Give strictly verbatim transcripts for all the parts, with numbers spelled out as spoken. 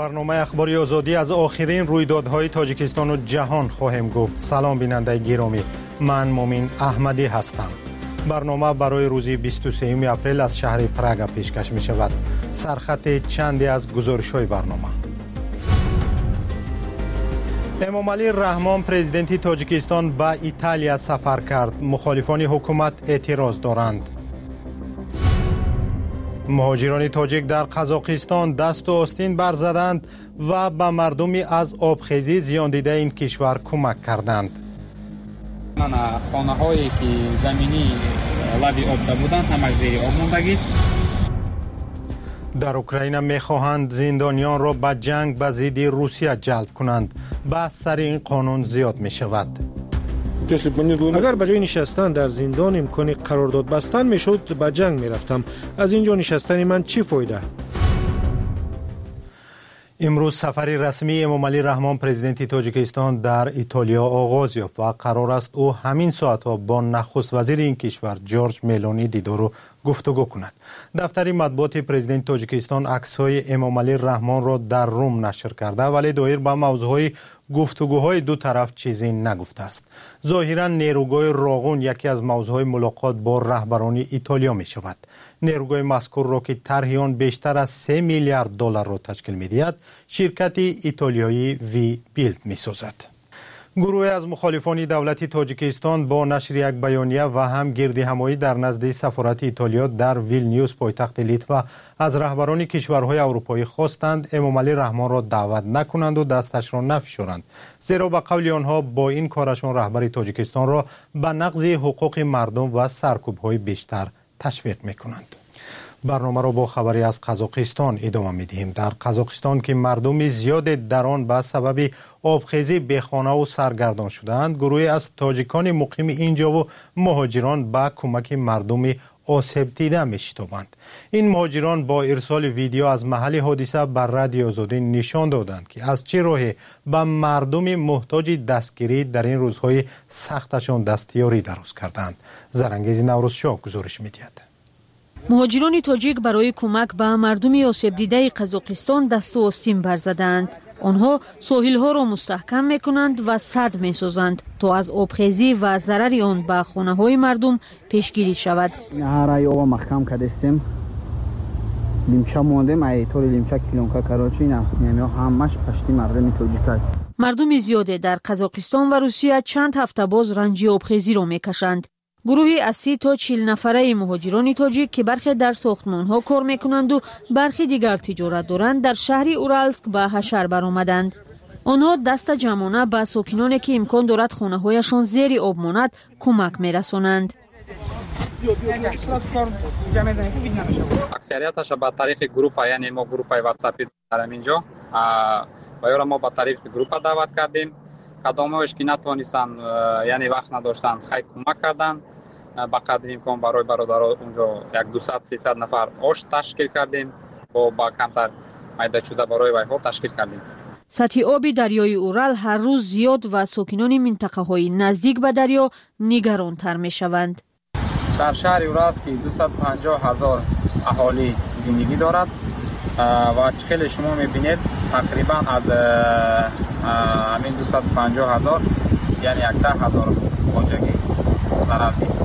برنامه اخباری آزادی از آخرین رویدادهای تاجیکستان و جهان خواهیم گفت. سلام بیننده گرامی، من مومین احمدی هستم. برنامه برای روز بیست و سوم اپریل از شهر پراگ پیشکش می شود. سرخط چندی از گزارش‌های برنامه. امامعلی رحمان پرزیدنت تاجیکستان به ایتالیا سفر کرد. مخالفان حکومت اعتراض دارند. مهاجران تاجیک در قزاقستان دست و آستین برزدند و به مردمی از آبخیزی زیان دیده این کشور کمک کردند. من خانه هایی که زمینی لبی آب بودند همش زیر آب موندگی است. در اوکراین میخواهند زندانیان را به جنگ به ضد روسیه جلب کنند. بحث سر این قانون زیاد می شود. اگر به جای نشستن در زندان امکان قرارداد بستن میشد به جنگ میرفتم. از اینجا نشستن من چی فایده؟ امروز سفری رسمی امامعلی رحمان پرزیدنت تاجیکستان در ایتالیا آغاز یافت و قرار است او همین ساعتها با نخست وزیر این کشور جورج ملونی دیدار و گفتگو کند. دفتر مطبوعات پرزیدنت تاجیکستان عکس‌های امامعلی رحمان را در روم نشر کرده ولی دایر به موضوعهای گفتگوهای دو طرف چیزی نگفته است. ظاهراً نیروگاه راغون یکی از موضوعهای ملاقات با رهبران ایتالیا می شود. نیروگاه مذکور را که طرح آن بیشتر از سه میلیارد دلار را تشکیل می‌دهد، شرکت ایتالیایی وی بیلد می‌سازد. گروه از مخالفان دولت تاجیکستان با نشر یک بیانیه و هم گردی همایی در نزد سفارت ایتالیا در ویلنیوس پایتخت لیتوا از رهبران کشورهای اروپایی خواستند امامعلی رحمان را دعوت نکنند و دستش را نفشارند، زیرا به قول آنها با این کارشان رهبر تاجیکستان را به نقض حقوق مردم و سرکوب‌های بیشتر تشویق می‌کنند. برنامه را با خبری از قزاقستان ادامه می‌دهیم. در قزاقستان که مردم زیاد در آن به سبب آبخیزی بیخانه و سرگردان شدند، گروهی از تاجیکان مقیم اینجا و مهاجران به کمک مردم آسیب دیده می‌شتابند. این مهاجران با ارسال ویدیو از محل حادثه بر رادیو آزادی نشان دادند که از چه راهی به مردم محتاج دستگیری در این روزهای سختشان دستیاری دراز کردند. زرنگیز نوروزشاه گزارش می‌دهد. مهاجران تاجیک برای کمک به مردم آسیب دیده قزاقستان دست و آستین برزدند. آنها ساحل‌ها را مستحکم می‌کنند و سد می‌سازند تا از آبخیزی و ضرر آن به خانه‌های مردم پیشگیری شود. هرای آب محکم کردیم. لیمچه موندیم ای طور لیمچه کیلونکا کراچی نه نمی‌ها همش پشتی مردم تاجیک. مردم زیاده در قزاقستان و روسیه چند هفته باز رنج آبخیزی را می‌کشند. گروهی از سی تا چهل نفره مهاجران تاجیک که برخی در ساختمان‌ها کار می‌کنند و برخی دیگر تجارت دارند در شهر اورالسک به حشر برآمدند. آنها دست جمعانه به ساکنانی که امکان دارد خانه‌هایشان زیر آب ماند کمک می‌رسانند. اکثریتش به طریق گروپ، یعنی ما گروپ واتساپی داریم اینجا و یا ما به طریق گروپ دعوت کردیم. کدامش که نتوانستن یعنی وقت نداشتن خیلی کمک کردن. با قدر امکان برای برادران اونجا یک دویست سیصد نفر آش تشکیل کردیم و با کمتر میده شده برای ویها تشکیل کردیم. سطح آب دریای اورال هر روز زیاد و ساکنان منطقه های نزدیک به دریا نگران تر می شوند. در شهر اورالسک دویست و پنجاه هزار اهالی زندگی دارد و چخیل شما میبینید تقریبا از همین دویست و پنجاه هزار یعنی ده هزار خانگی ضرر دید.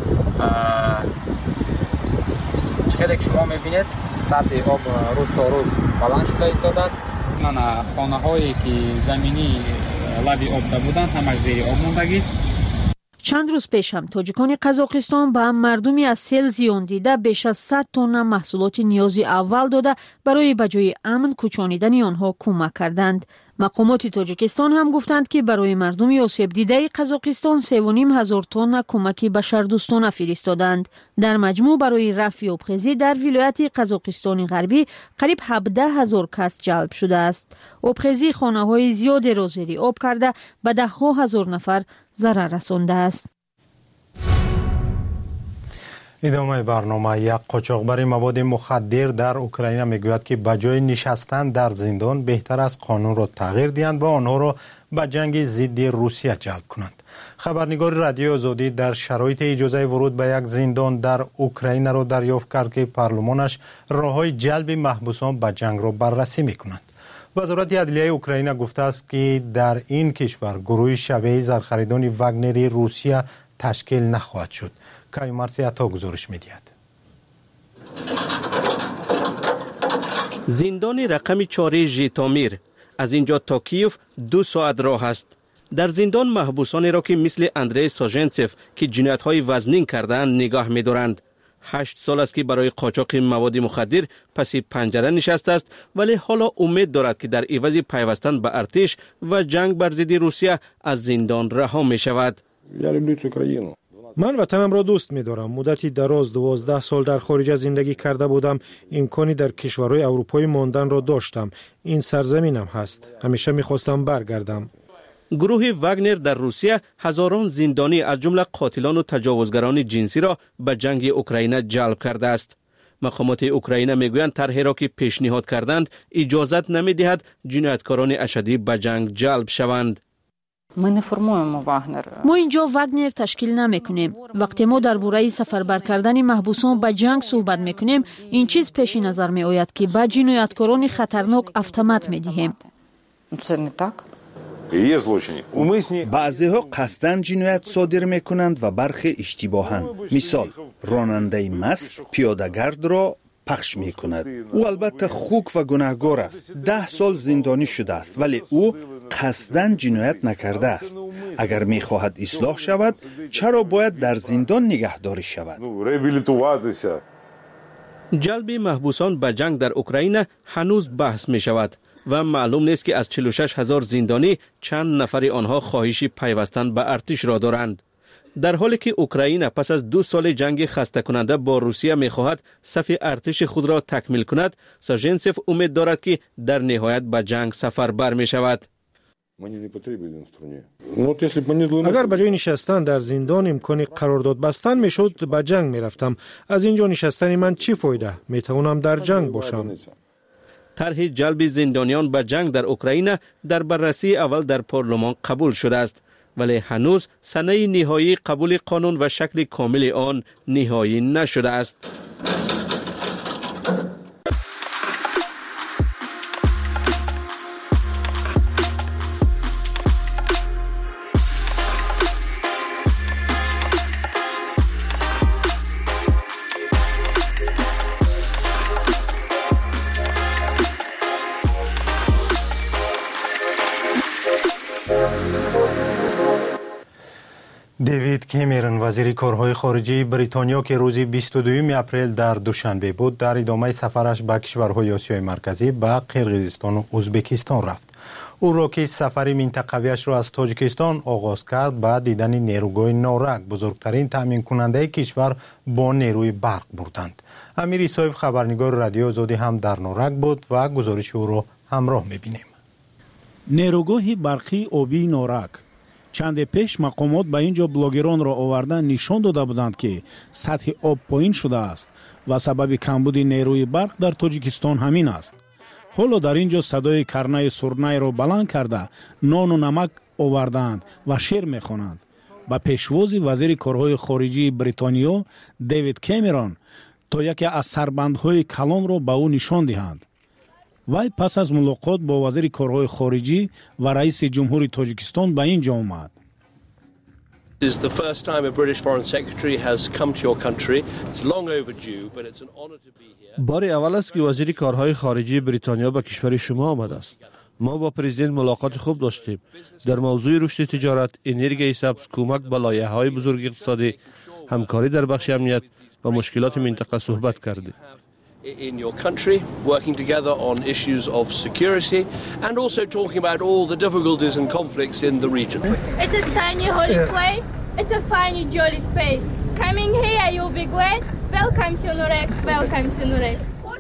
چقدر که شما میبینید سطح آب روز تا روز بلند شده ایستاده است. من خانه هایی که زمینی لبی آب بودند همش زیر آب موندگی است. چند روز پیش هم تاجیکان قزاقستان به مردمی از سیل زیان دیده بیش از صد تن محصولات نیازی اول داده برای به جای امن کوچانیدن آنها کمک کردند. مقامات تاجیکستان هم گفتند که برای مردم آسیب دیده قزاقستان سه و نیم هزار تن کمک بشردوستانه فرستادند. در مجموع برای رفع آبخیزی در ولایت قزاقستان غربی قریب هفده هزار کس جلب شده است. آبخیزی خانه‌های زیادی را زیر آب کرده به ده ها هزار نفر ضرر رسانده است. ادامه برنامه. یک قاچاقبر مواد مخدر در اوکراین میگوید که به جای نشستن در زندان بهتر است قانون را تغییر دهند و آنها را به جنگ ضد روسیه جلب کنند. خبرنگار رادیو آزادی در شرایط اجازه ورود به یک زندان در اوکراین را دریافت کرد که پارلمانش راههای جلب محبوسان به جنگ را بررسی میکنند. وزارت عدلیه اوکراین گفته است که در این کشور گروه شبیه زرخریدان واگنری روسیه تشکیل نخواهد شد. کای مارسی عطا گزارش می‌دهد. زندان رقم چهار ژیتامیر از اینجا تا کیف دو ساعت راه است. در زندان محبوسانی را که مثل اندری ساژنتسف که جنایت‌های وزنین کردند نگاه می‌دارند. هشت سال است که برای قاچاق مواد مخدر پس پنجره نشسته است، ولی حالا امید دارد که در عوض پیوستن به ارتش و جنگ بر ضد روسیه از زندان رها می شود. من وطنم را دوست می دارم. مدتی دراز دوازده سال در خارج زندگی کرده بودم. امکانی در کشورهای اروپایی ماندن را داشتم. این سرزمینم هست. همیشه می خواستم برگردم. گروه واگنر در روسیه هزاران زندانی از جمله قاتلان و تجاوزگران جنسی را به جنگ اوکراین جلب کرده است. مقامات اوکراین میگویند طرحی را که پیشنهاد کردند اجازت نمیدهد جنایتکاران اشدی به جنگ جلب شوند. ما اینجا واگنر تشکیل نمیکنیم. وقتی ما در باره سفربر کردن محبوسان به جنگ صحبت میکنیم، این چیز پیش نظر می آید که به جنایتکاران خطرناک автомат میدهیم. بعضی ها قصداً جنایت صادر میکنند و برخی اشتباهاً. مثال راننده مست پیاده‌گرد را پخش میکند. او البته خوک و گناهکار است. ده سال زندانی شده است، ولی او قصداً جنایت نکرده است. اگر میخواهد اصلاح شود، چرا باید در زندان نگهداری شود؟ جلب محبوسان به جنگ در اوکراین هنوز بحث می شود و معلوم نیست که از چهل و شش هزار زندانی چند نفر آنها خواهش پیوستن به ارتش را دارند. در حالی که اوکراین پس از دو سال جنگ خسته کننده با روسیه می خواهد صف ارتش خود را تکمیل کند، ساژنتسف امید دارد که در نهایت به جنگ سفربر می شود. اگر به جای نشستن در زندان امکانی قرارداد بستن میشد، به جنگ میرفتم. از اینجا نشستن من چی فایده؟ میتوانم در جنگ باشم. طرح جلب زندانیان به جنگ در اوکراین در بررسی اول در پارلمان قبول شده است، ولی هنوز سنه نهایی قبول قانون و شکل کامل آن نهایی نشده است. دیوید کامرون وزیر کارهای خارجه بریتانیا که روز بیست و دوم اپریل در دوشنبه بود، در ادامه سفرش به کشورهای آسیای مرکزی به قرقیزستان و ازبکستان رفت. او را که سفر منطقویش را از تاجیکستان آغاز کرد به دیدن نیروگاه نورک، بزرگترین تامین کننده کشور با نیروی برق بردند. امیر ایسایف خبرنگار رادیو آزادی هم در نورک بود و گزارش او را همراه می‌بینیم. نیروگاه برقی آبی نورک چند پیش مقامات به اینجا بلاگران را آوردن نشان داده بودند که سطح آب پایین شده است و سبب کمبود نیروی برق در تاجیکستان همین است. حالا در اینجا صدای کرنه سرنای را بلند کرده نان و نمک آوردند و شعر میخوانند. با پیشواز وزیر کارهای خارجی بریتانیا دیوید کامرون تا یکی از سربندهای کلان را به او نشان دهند. وی پس از ملاقات با وزیر کارهای خارجی و رئیس جمهوری تاجیکستان به اینجا آمد. This is the first time a British Foreign Secretary has come to your country. It's long overdue, but it's an honor to be here. بار اول است که وزیر کارهای خارجی بریتانیا به کشور شما آمده است. ما با پرزیدنت ملاقات خوب داشتیم. در موضوع رشد تجارت، انرژی سبز، کمک به لایحه‌های بزرگ اقتصادی، همکاری در بخش امنیت و مشکلات منطقه صحبت کردیم. In your country, working together on issues of security and also talking about all the difficulties and conflicts in the region. It's a sunny, holy place. It's a funny, jolly space. Coming here, you'll be glad. Welcome to Nurek. Welcome to Nurek.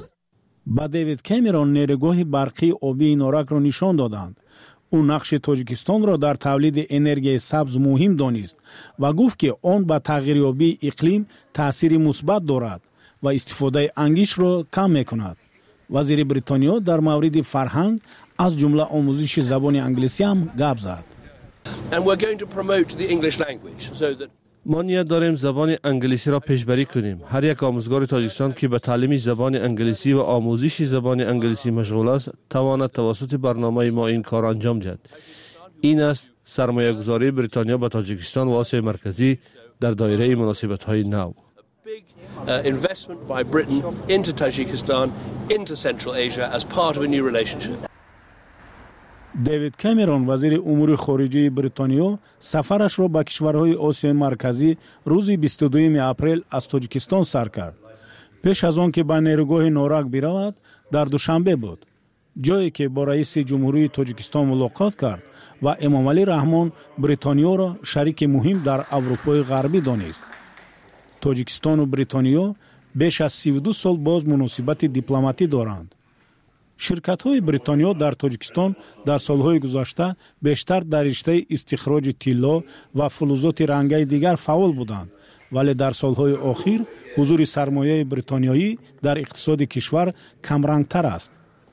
با دیوید کامرون نیروگاه برقی آبی نورک را نشان دادند. او نقش تاجیکستان را در تولید انرژی سبز مهم دانست و گفت که آن با تغییریابی اقلیم تأثیر مثبت دارد و استفاده انگیش را کم میکند. وزیر بریتانیا در مورد فرهنگ از جمله آموزش زبان انگلیسی هم گپ زد. And we're going to promote the English language so that ما نیت داریم زبان انگلیسی را پیشبری کنیم. هر یک آموزگار تاجیکستان که به تعلیم زبان انگلیسی و آموزش زبان انگلیسی مشغول است تواند توسط برنامه ما این کار انجام دهد. این است سرمایه گذاری بریتانیا به تاجیکستان و آسیای مرکزی در دایره مناسبت های نو. Investment by Britain into Tajikistan, into Central Asia as part of a new relationship. دیوید کامرون وزیر امور خارجه بریتانیا سفرش را به کشورهای آسیای مرکزی روز بیست و دوم اپریل از تاجیکستان سر کرد. پیش از آن که به نیروگاه نورک برود در دوشنبه بود، جایی که با رئیس جمهوری تاجیکستان ملاقات کرد و امامعلی رحمان بریتانیا را شریک مهم در اروپای غربی دانست. تاجیکستان و بریتانیا بیش از سی و دو سال باز مناسبت دیپلماتی دارند. شرکت‌های بریتانیا در تاجیکستان در سالهای گذشته بیشتر در رشته استخراج طلا و فلزات رنگی دیگر فعال بودند، ولی در سالهای اخیر حضور سرمایه بریتانیایی در اقتصاد کشور کمرنگتر است.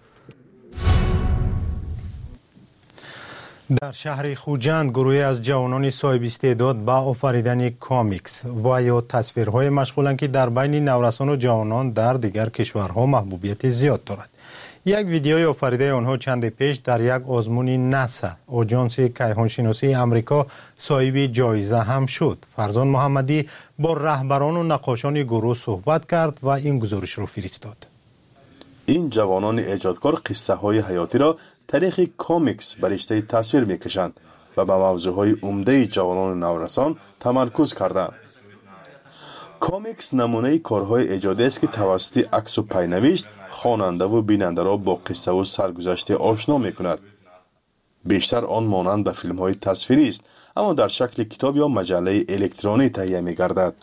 در شهر خوجند گروهی از جوانان صاحب استعداد به آفریدن کامیکس و یا تصویرهای مشغولند که در بین نورسان و جوانان در دیگر کشورها محبوبیت زیاد دارد. یک ویدیوی آفریده آنها چند پیش در یک آزمون ناسا آژانس کیهانشناسی امریکا صاحب جایزه هم شد. فرزان محمدی با رهبران و نقاشان گروه صحبت کرد و این گزارش را فرستاد. این جوانان ایجادکار قصه های حیاتی را طریق کامیکس به رشته تصویر میکشند و به موضوع های عمده جوانان نورسان تمرکز کردند. کامیکس نمونه کارهای ایجادی است که توسط عکس و پینوشت خواننده و بیننده را با قصه و سرگذشت آشنا میکند. بیشتر آن مانند به فیلم های تصویری است، اما در شکل کتاب یا مجله الکترونی تهیه میگردد.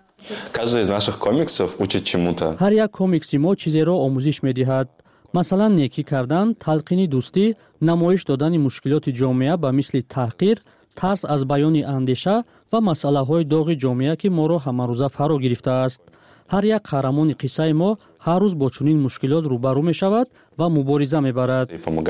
هر یک کامیکسی ما چیزی را آموزش میدهد. مثلا نیکی کردن، تلقین دوستی، نمایش دادن مشکلات جامعه به مثل تحقیر، ترس از بیان اندیشه و مسئله های داغ جامعه که ما را همه روزه فرا گرفته است. هر یک قهرمان قصه ما هر روز با چنین مشکلات روبرو می شود و مبارزه می برد.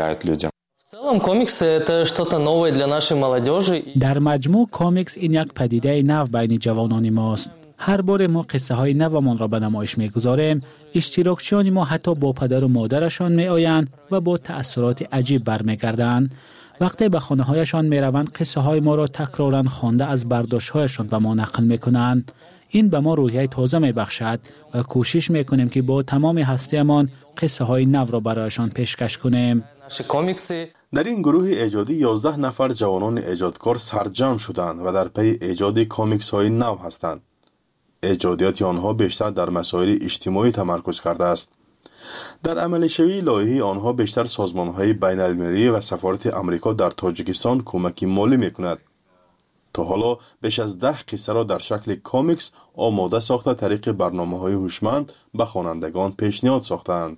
در مجموع کامیکس این یک پدیده نو بین جوانان ماست. هر بار ما قصه های نومان را به نمایش می گذاریم، اشتراکچیان ما حتی با پدر و مادرشان می آیند و با تأثیرات عجیب برمیگردند. وقتی به خانه هایشان می روند قصه های ما را تکرارا خوانده از برداشت هایشان به ما نقل می کنند. این به ما روحیه تازه می بخشد و کوشش می کنیم که با تمام هستیمان قصه های نو را برایشان پیشکش کنیم. در این گروه ایجادی یازده نفر جوانان ایجادکار سرجم شدند و در پی ایجاد کامیکس های نو هستند. ایجادیات آنها بیشتر در مسائل اجتماعی تمرکز کرده است. در عمل شوی لایحه آنها بیشتر سازمان‌های بین‌المللی و سفارت امریکا در تاجیکستان کمک مالی می‌کند. تا حالا بیش از ده قصه را در شکل کامیکس آماده ساخته طریق برنامه‌های هوشمند به خوانندگان پیشنهاد ساختند.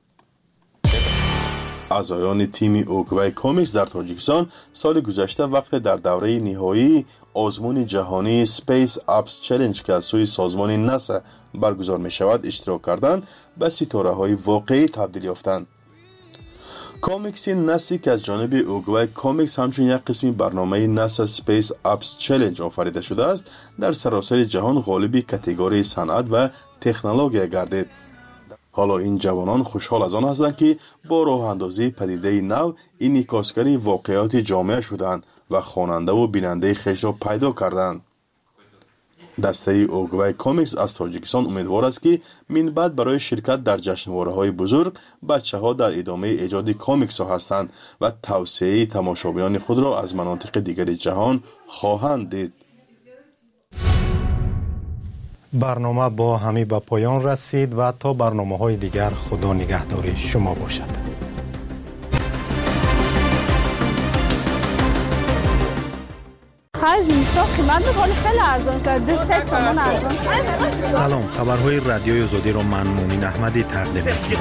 اعضایان تیم اوگوی کامیکس در تاجیکستان سال گذشته وقت در دوره نهایی آزمون جهانی سپیس اپس چالش که از سوی سازمان ناسا برگزار می شود اشتراک کردند به ستاره های واقعی تبدیل یافتند. کامیکس نسلی که از جانب اوگوی کامیکس همچون یک قسمی برنامه ناسا سپیس اپس چالش آفریده شده است در سراسر جهان غالب کاتگوری صنعت و تکنولوژی گردید. حالا این جوانان خوشحال از آن هستند که با راه اندازی پدیده نو انعکاسگری واقعیات جامعه شدند و خواننده و بیننده خویش را پیدا کردند. دسته اوگوی کامیکس از تاجیکستان امیدوار است که من بعد برای شرکت در جشنواره‌های بزرگ بچه‌ها در ادامه ایجاد کامیکس ها هستند و توسعه تماشابینان خود را از مناطق دیگر جهان خواهند دید. برنامه با همین به پایان رسید و تا برنامه های دیگر خدا نگهدار شما باشد. سلام، خبرهای رادیوی آزادی را من مومین احمدی تقدیم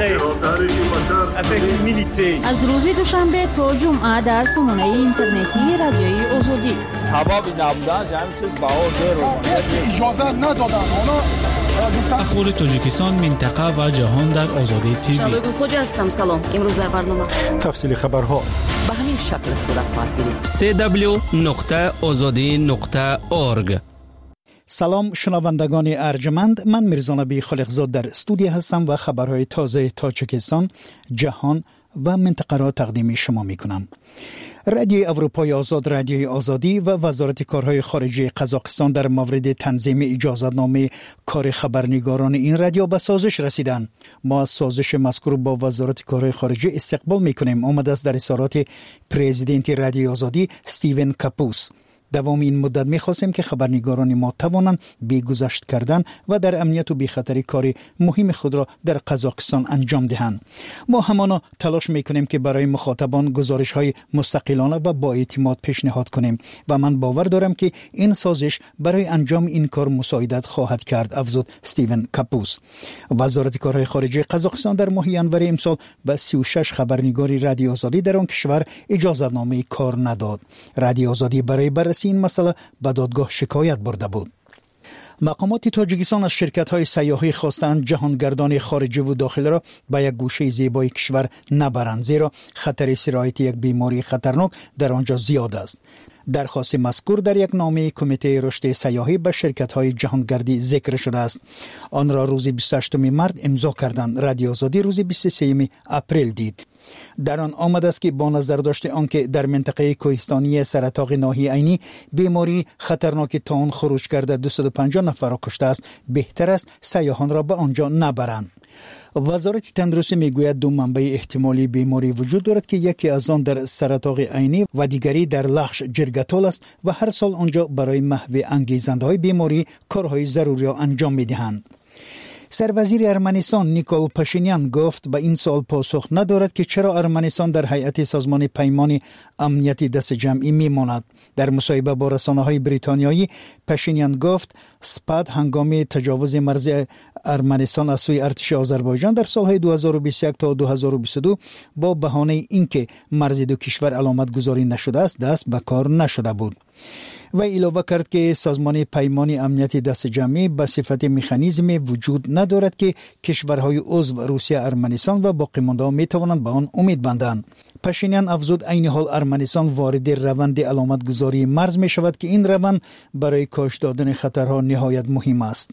می‌کنم. از روز دوشنبه تا جمعه در سامانه اینترنتی رادیوی آزادی. سبب نبودن همین چیز باور رو اجازه ندادن. اخبار تاجیکستان، منطقه و جهان در آزادی تیوی. شبگون خوجا هستم. سلام. امروز در برنامه تفصیل خبرها به همین شکل صورت خواهد بود. سی دبلیو نقطه آزادی نقطه اورگ. سلام شنوندگان ارجمند، من میرزا نبی خالقزاد در استودیو هستم و خبرهای تازه تاجیکستان، جهان و منطقه را تقدیم شما میکنم. رادیوی اروپای آزاد، رادیوی آزادی و وزارت کارهای خارجی قزاقستان در مورد تنظیم اجازه‌نامه کار خبرنگاران این رادیو به سازش رسیدند. ما از سازش مذکور با وزارت کارهای خارجی استقبال میکنیم. آمده است در اظهارات پرزیدنت رادیوی آزادی استیون کاپوس. دوام این مدت می‌خواستیم که خبرنگاران ما توانند بی‌گذشت کردن و در امنیت و بی‌خطری کار مهم خود را در قزاقستان انجام دهند. ما همانا تلاش می‌کنیم که برای مخاطبان گزارش‌های مستقلانه و با اعتماد پیشنهاد کنیم و من باور دارم که این سازش برای انجام این کار مساعدت خواهد کرد، افزود استیون کاپوس. وزارت کارهای خارجی قزاقستان در ماه ینور امسال به سی و شش خبرنگاری رادیو آزادی در آن کشور اجازه‌نامه کار نداد. رادیو آزادی برای بررسی این مسئله به دادگاه شکایت برده بود. مقامات تاجیکستان از شرکت‌های سیاحی خواستند جهانگردان خارجی و داخلی را به یک گوشه زیبای کشور نبرند، زیرا خطر سرایت یک بیماری خطرناک در آنجا زیاد است. درخواست مذکور در یک نامه کمیته رشد سیاحی به شرکت‌های جهانگردی ذکر شده است. آن را روز بیست و هشتم مارس امضا کردند. رادیو آزادی روز بیست و سوم اپریل دید. در آن آمده است که با نظر داشته آنکه در منطقه کوهستانی سرطاق ناحیه عینی بیماری خطرناک تاون خروج کرده دویست و پنجاه نفر را کشته است، بهتر است سیاحان را به آنجا نبرند. وزارت تندرستی میگوید دو منبع احتمالی بیماری وجود دارد که یکی از آن در سرطاق عینی و دیگری در لخش جرگتال است و هر سال آنجا برای محو انگیزنده‌های بیماری کارهای ضروری را انجام میدهند. سروزیر ارمنستان نیکول پاشینیان گفت به این سوال پاسخ ندارد که چرا ارمنستان در هیئت سازمان پیمان امنیت دست جمعی میماند. در مصاحبه با رسانه‌های بریتانیایی پاشینیان گفت سپاد هنگام تجاوز مرزی ارمنستان از سوی ارتش آذربایجان در سالهای دو هزار و بیست و یک تا دو هزار و بیست و دو با بهانه اینکه مرز دو کشور علامت گذاری نشده است دست به کار نشده بود. و علاوه کرد که سازمان پیمان امنیت دست جمعی به صفت مکانیزم وجود ندارد که کشورهای عضو روسیه، ارمنستان و باقی مانده می توانند به آن امید بندند. پاشینیان افزود عین حال ارمنستان وارد روند علامت گذاری مرز می شود که این روند برای کاهش دادن خطرها نهایت مهم است.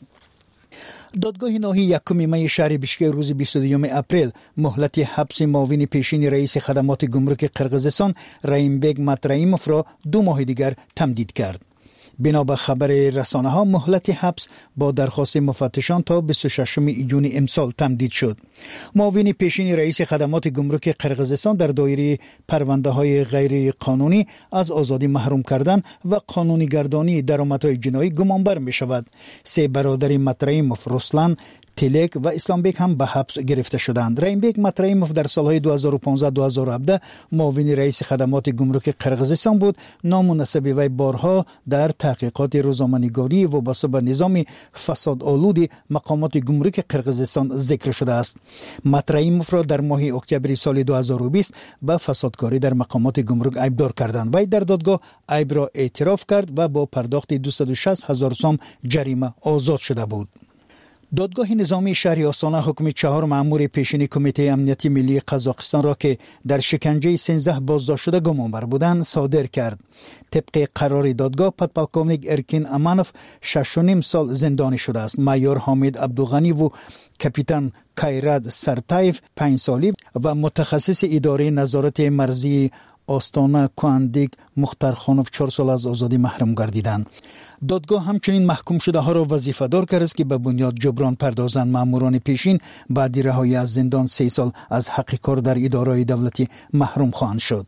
دادگاه ناحیه یکم می شهر بیشکک روز بیست و دوم اپریل مهلت حبس معاون پیشین رئیس خدمات گمرک قرقیزستان رایمبگ ماترایموف را دو ماه دیگر تمدید کرد. بنا به خبر رسانه ها مهلت حبس با درخواست مفتشان تا بیست و ششم ایون امسال تمدید شد. معاون پیشین رئیس خدمات گمرک قرقیزستان در دایره پرونده های غیر قانونی از آزادی محروم کردن و قانونی گردانی درآمدهای جنایی گمانبر می شود. سه برادر ماترایموف، رسلان، تلک و اسلامبک هم به حبس گرفته شدند. رایمبگ ماترایموف در سالهای دو هزار و پانزده دو هزار و هفده معاون رئیس خدمات گمرک قرقیزستان بود. نام و نسب وی بارها در تحقیقات روزنامه‌نگاری وابسته به نظام فساد آلود مقامات گمرک قرقیزستان ذکر شده است. ماترایموف را در ماه اکتبر سال دو هزار و بیست به فسادکاری در مقامات گمرک عیبدار کردند. وی در دادگاه عیب را اعتراف کرد و با پرداخت دویست و شصت هزار سوم جریمه آزاد شده بود. دادگاه نظامی شهر آستانه حکم چهار مأمور پیشین کمیته امنیتی ملی قزاقستان را که در شکنجه سیزده بازداشت شده گمانبر بودند صادر کرد. طبق قرار دادگاه پدپالکوونیک ارکین امانوف شش و نیم سال زندانی شده است. مایور حامد عبدالغنی و کاپیتان کایراد سرتایف پنج سالی و متخصص اداره نظارت مرزی آستانه کواندیک مختارخانوف چهار سال از آزادی محروم گردیدند. دادگاه همچنین محکوم شده ها را وظیفه دار کرد است که به بنیاد جبران پردازند. ماموران پیشین بعد رهایی از زندان سه سال از حق کار در اداره‌های دولتی محروم خواهند شد.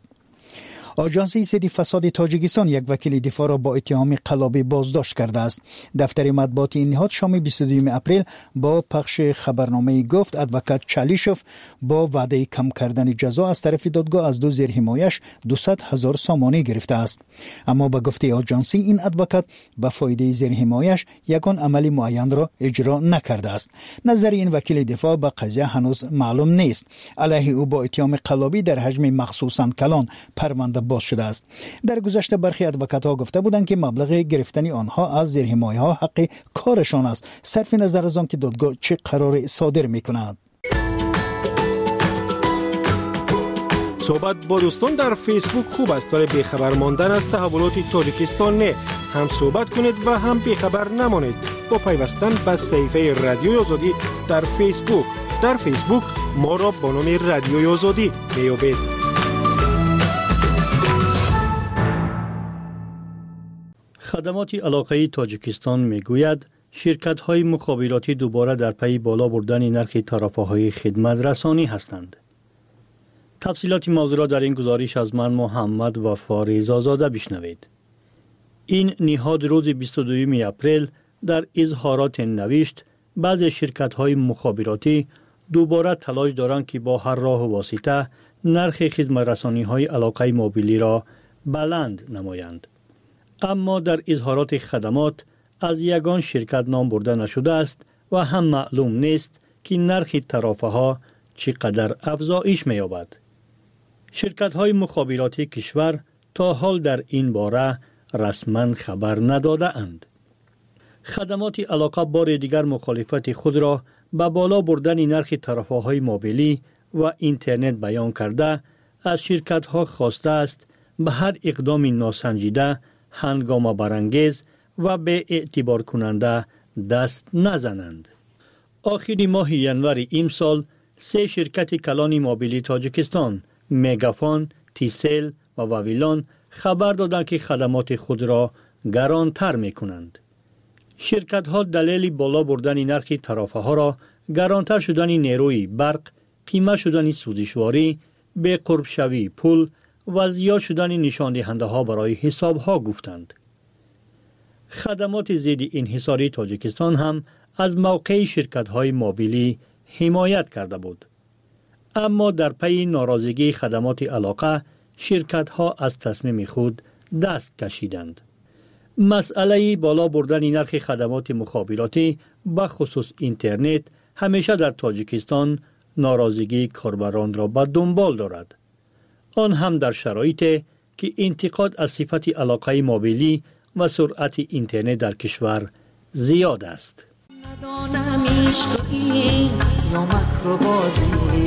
آژانس ضد فساد تاجیکستان یک وکیل دفاع را با اتهام قلابی بازداشت کرده است. دفتر مطبوعات این نهاد شام بیست و دوم اپریل با پخش خبرنامه گفت ادوکات چالیشوف با وعده کم کردن جزا از طرف دادگاه از دو زیر حمایش دویست هزار سامانه گرفته است. اما با گفته آژانس این ادوکات به فایده زیر حمایش یگان عمل معین را اجرا نکرده است. نظر این وکیل دفاع به قضیه هنوز معلوم نیست. علیه او با اتهام قلابی در حجم مخصوصاً کلان پرونده باز شده است. در گذشته برخی ادوکات‌ها گفته بودند که مبلغ گرفتن آنها از زیر حمایه‌ها حق کارشان است، صرف نظر از آن که دادگاه چه قرار صادر می‌کند. صحبت با دوستان در فیسبوک خوب است ولی بیخبر ماندن از تحولات تاجیکستان نه. هم صحبت کنید و هم بیخبر نمانید با پیوستن به صفحه رادیوی آزادی در فیسبوک. در فیسبوک ما را با نام رادیوی آزادی میابید. خدمات علاقه تاجیکستان میگوید شرکت‌های مخابراتی دوباره در پی بالا بردن نرخ ترافه‌های خدمت رسانی هستند. تفصیلات موضوع را در این گزارش از من محمد وفا رضازاده بشنوید. این نهاد روز بیست و دوم اپریل در اظهارات نوشت بعضی شرکت‌های مخابراتی دوباره تلاش دارند که با هر راه و واسطه نرخ خدمت رسانی‌های علاقه موبیلی را بلند نمایند. اما در اظهارات خدمات از یگان شرکت نام برده نشده است و هم معلوم نیست که نرخ ترافه‌ها چقدر افزایش می‌یابد. شرکت‌های مخابراتی کشور تا حال در این باره رسما خبر نداده اند. خدمات علاقه بار دیگر مخالفت خود را به بالا بردن نرخ ترافه‌های موبیلی و اینترنت بیان کرده از شرکت‌ها خواسته است به هر اقدام ناسنجیده، هنگامه برانگیز و به اعتبار کننده دست نزنند. آخر ماه ینور امسال سه شرکت کلان موبیلی تاجیکستان، مگافون، تیسل و واویلان خبر دادند که خدمات خود را گرانتر می کنند. شرکت ها دلیل بالا بردن نرخ ترافه ها را گرانتر شدن نیروی برق، قیمت شدن سوزشواری، به قرب شوی پول و زیاد شدن نشان دهنده ها برای حساب ها گفتند. خدمات ضد انحصاری تاجیکستان هم از موقع شرکت های موبیلی حمایت کرده بود. اما در پی ناراضگی خدمات علاقه شرکت ها از تصمیم خود دست کشیدند. مسئله بالا بردن نرخ خدمات مخابراتی به خصوص اینترنت همیشه در تاجیکستان ناراضگی کاربران را به دنبال دارد. آن هم در شرایطی که انتقاد از صفت علاقه موبیلی و سرعت اینترنت در کشور زیاد است. ندانم عشقی یا مکر و بازی،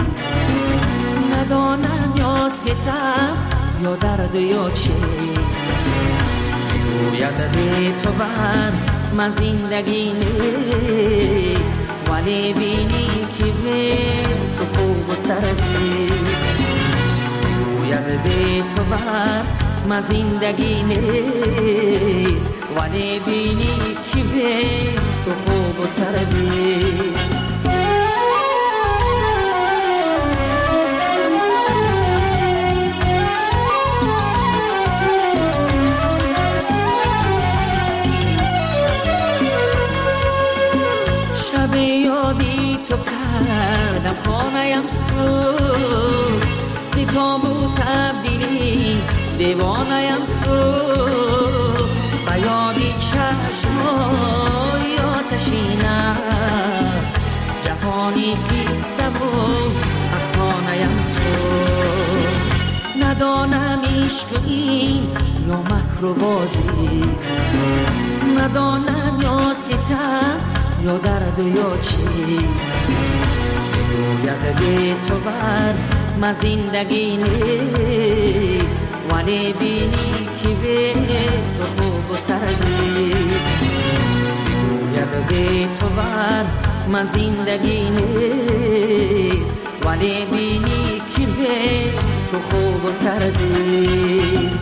ندانم یا ستم یا درد یا چیست، میگوید به تو بر من زندگی نیست، ولی بینی که به تو خوب و ترزیست، میگوید به تو بر من زندگی نیست، ولی بینی که به تو خوب و ترزیست. شب یادی تو کردم خانه‌ام سوخت، زی تابوت تبدیلی دیوانه‌ام سوخت، و یادی چشمای آتشینم جهانی قصه و افسانه‌ام سوخت. ندانم عشقی یا مکر و بازی، ندانم یا ستم یا درد یا چیست، میگوید به تو بر من زندگی نیست، ولی بینی که به تو خوب و ترزیست، میگوید به تو بر من زندگی نیست، ولی بینی که به تو خوب و ترزیست.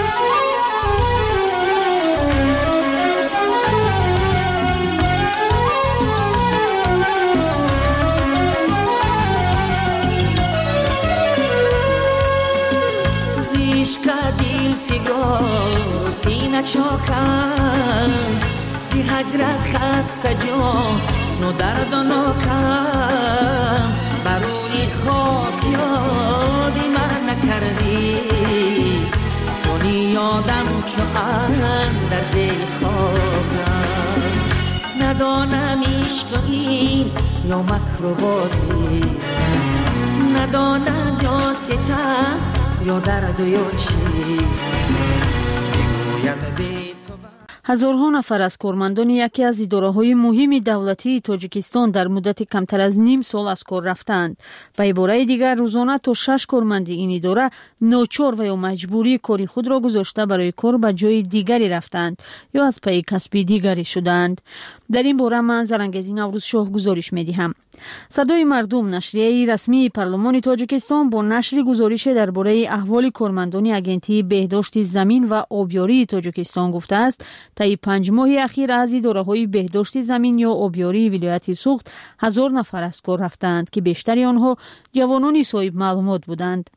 کدیل فگار سینه چاکم، زی هجرت خسته جان و درد و ناکم، برونی خاک یادی من نکردی، کنی یادم چو اندر زیر خاکم. ندانم عشقی یا مکر و بازیست، ندانم یا ستم یا درد یا چیست، میگوید به هزارها نفر از کارمندان یکی از اداره‌های مهم دولتی تاجیکستان در مدت کمتر از نیم سال از کار رفتند. به عباره دیگر روزانه تا شش کارمند این اداره ناچار و یا مجبوری کاری خود را گذاشته برای کار به جای دیگری رفتند یا از پی کسبی دیگری شدند. در این باره من زرنگزی نوروز شاه گزارش می‌دهم. صدای مردم نشریه رسمی پارلمان تاجیکستان با نشر گزارش درباره احوال کارمندان اگنتی بهداشت زمین و آبیاری تاجیکستان گفته است طی پنج ماه اخیر از اداره‌های بهداشت زمین یا آبیاری ولایت سوخت هزار نفر از کار رفتند که بیشتر آنها جوانان صاحب معلومات بودند.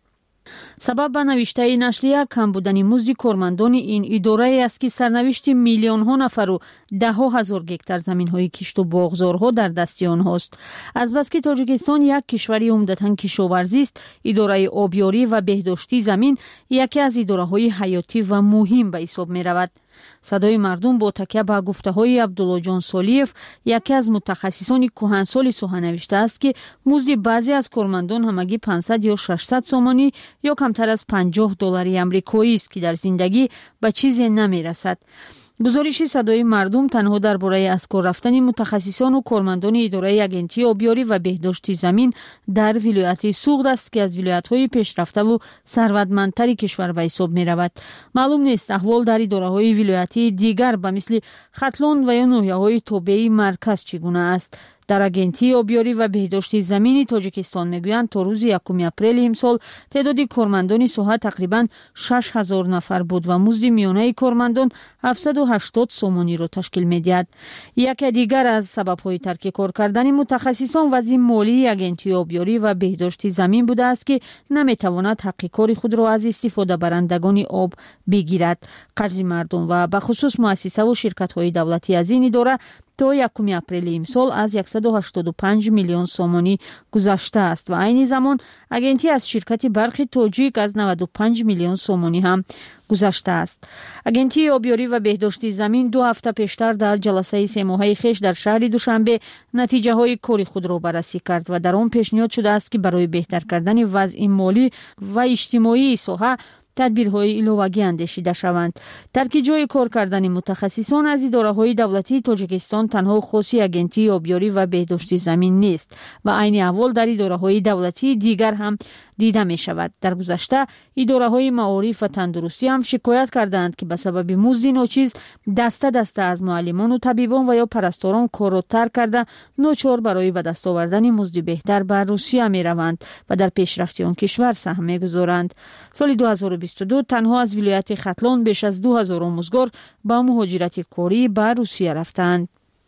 سبب به نوشته نشریه کم بودن مزد کارمندان این اداره است که سرنوشت میلیون ها نفر و ده ها هزار گکتار زمین های کشت و باغزارها در دست آنهاست. از بس که تاجیکستان یک کشوری عمدتاً کشاورزی است، اداره آبیاری و بهداشتی زمین یکی از اداره های حیاتی و مهم به حساب می رود. صدای مردم با تکیه به گفته‌های عبدالله جان سالیف یکی از متخصصان کهنسال سخن نوشته است که مزد بعضی از کارمندان همگی پانصد یا ششصد سومانی یا کمتر از پنجاه دلاری آمریکایی است که در زندگی به چیزی نمی‌رسد. گزارش صدای مردم تنها درباره از کار رفتن متخصصان و کارمندان اداره اگنتی آبیاری و بهداشت زمین در ولایت سوخت است که از ولایت‌های پیشرفته و ثروتمندتر کشور به حساب می‌رود. معلوم نیست احوال در اداره‌های ولایتی دیگر به مثل ختلان و یا ناحیه‌های تابعی مرکز چگونه است. در اگنتی آبیاری و بهداشت زمینی تاجیکستان میگویند تا روز یکم اپریل امسال تعداد کارمندان ساحه تقریبا شش هزار نفر بود و مزد میانه کارمندان هفتصد و هشتاد سومانی را تشکیل میدهد. یک دیگر از سبب‌های ترک کار کردن متخصصان وضع مالی اگنتی آبیاری و بهداشت زمین بوده است که نمیتواند حق کار خود را از استفاده برندگان آب بگیرد. قرض مردم و به خصوص مؤسسه و شرکت‌های دولتی از این اداره تا یکم اپریل امسال از صد و هشتاد و پنج میلیون سومانی گذشته است و عین زمان اگنتی از شرکت برق تاجیک از نود و پنج میلیون سومانی هم گذشته است. اگنتی آبیاری و بهداشت زمین دو هفته پیشتر در جلسه سه ماهه خیش در شهر دوشنبه نتیجه های کاری خود را بررسی کرد و در آن پیشنهاد شده است که برای بهتر کردن وضع مالی و اجتماعی ساحه تدبیرهای علاوه‌ای اندیشیده شوند. ترک جای کار کردن متخصصان از اداره‌های دولتی تاجیکستان تنها خاصی اگنتی آبیاری و بهداشت زمین نیست و عین احوال در اداره‌های دولتی دیگر هم دیده می شود. در گذشته اداره‌های معارف و تندرستی هم شکایت کردند که به سبب مزد ناچیز دسته دسته از معلمان و طبیبان و یا پرستاران کار را ترک کرده ناچار برای به دست آوردن مزد بهتر به روسیه می روند و در پیشرفتی آن کشور سهم می گذارند. سال دو هزار و بیست و دو تنها از ولایت ختلان بیش از دو هزار آموزگار با مهاجرت کاری به روسیه رفتند.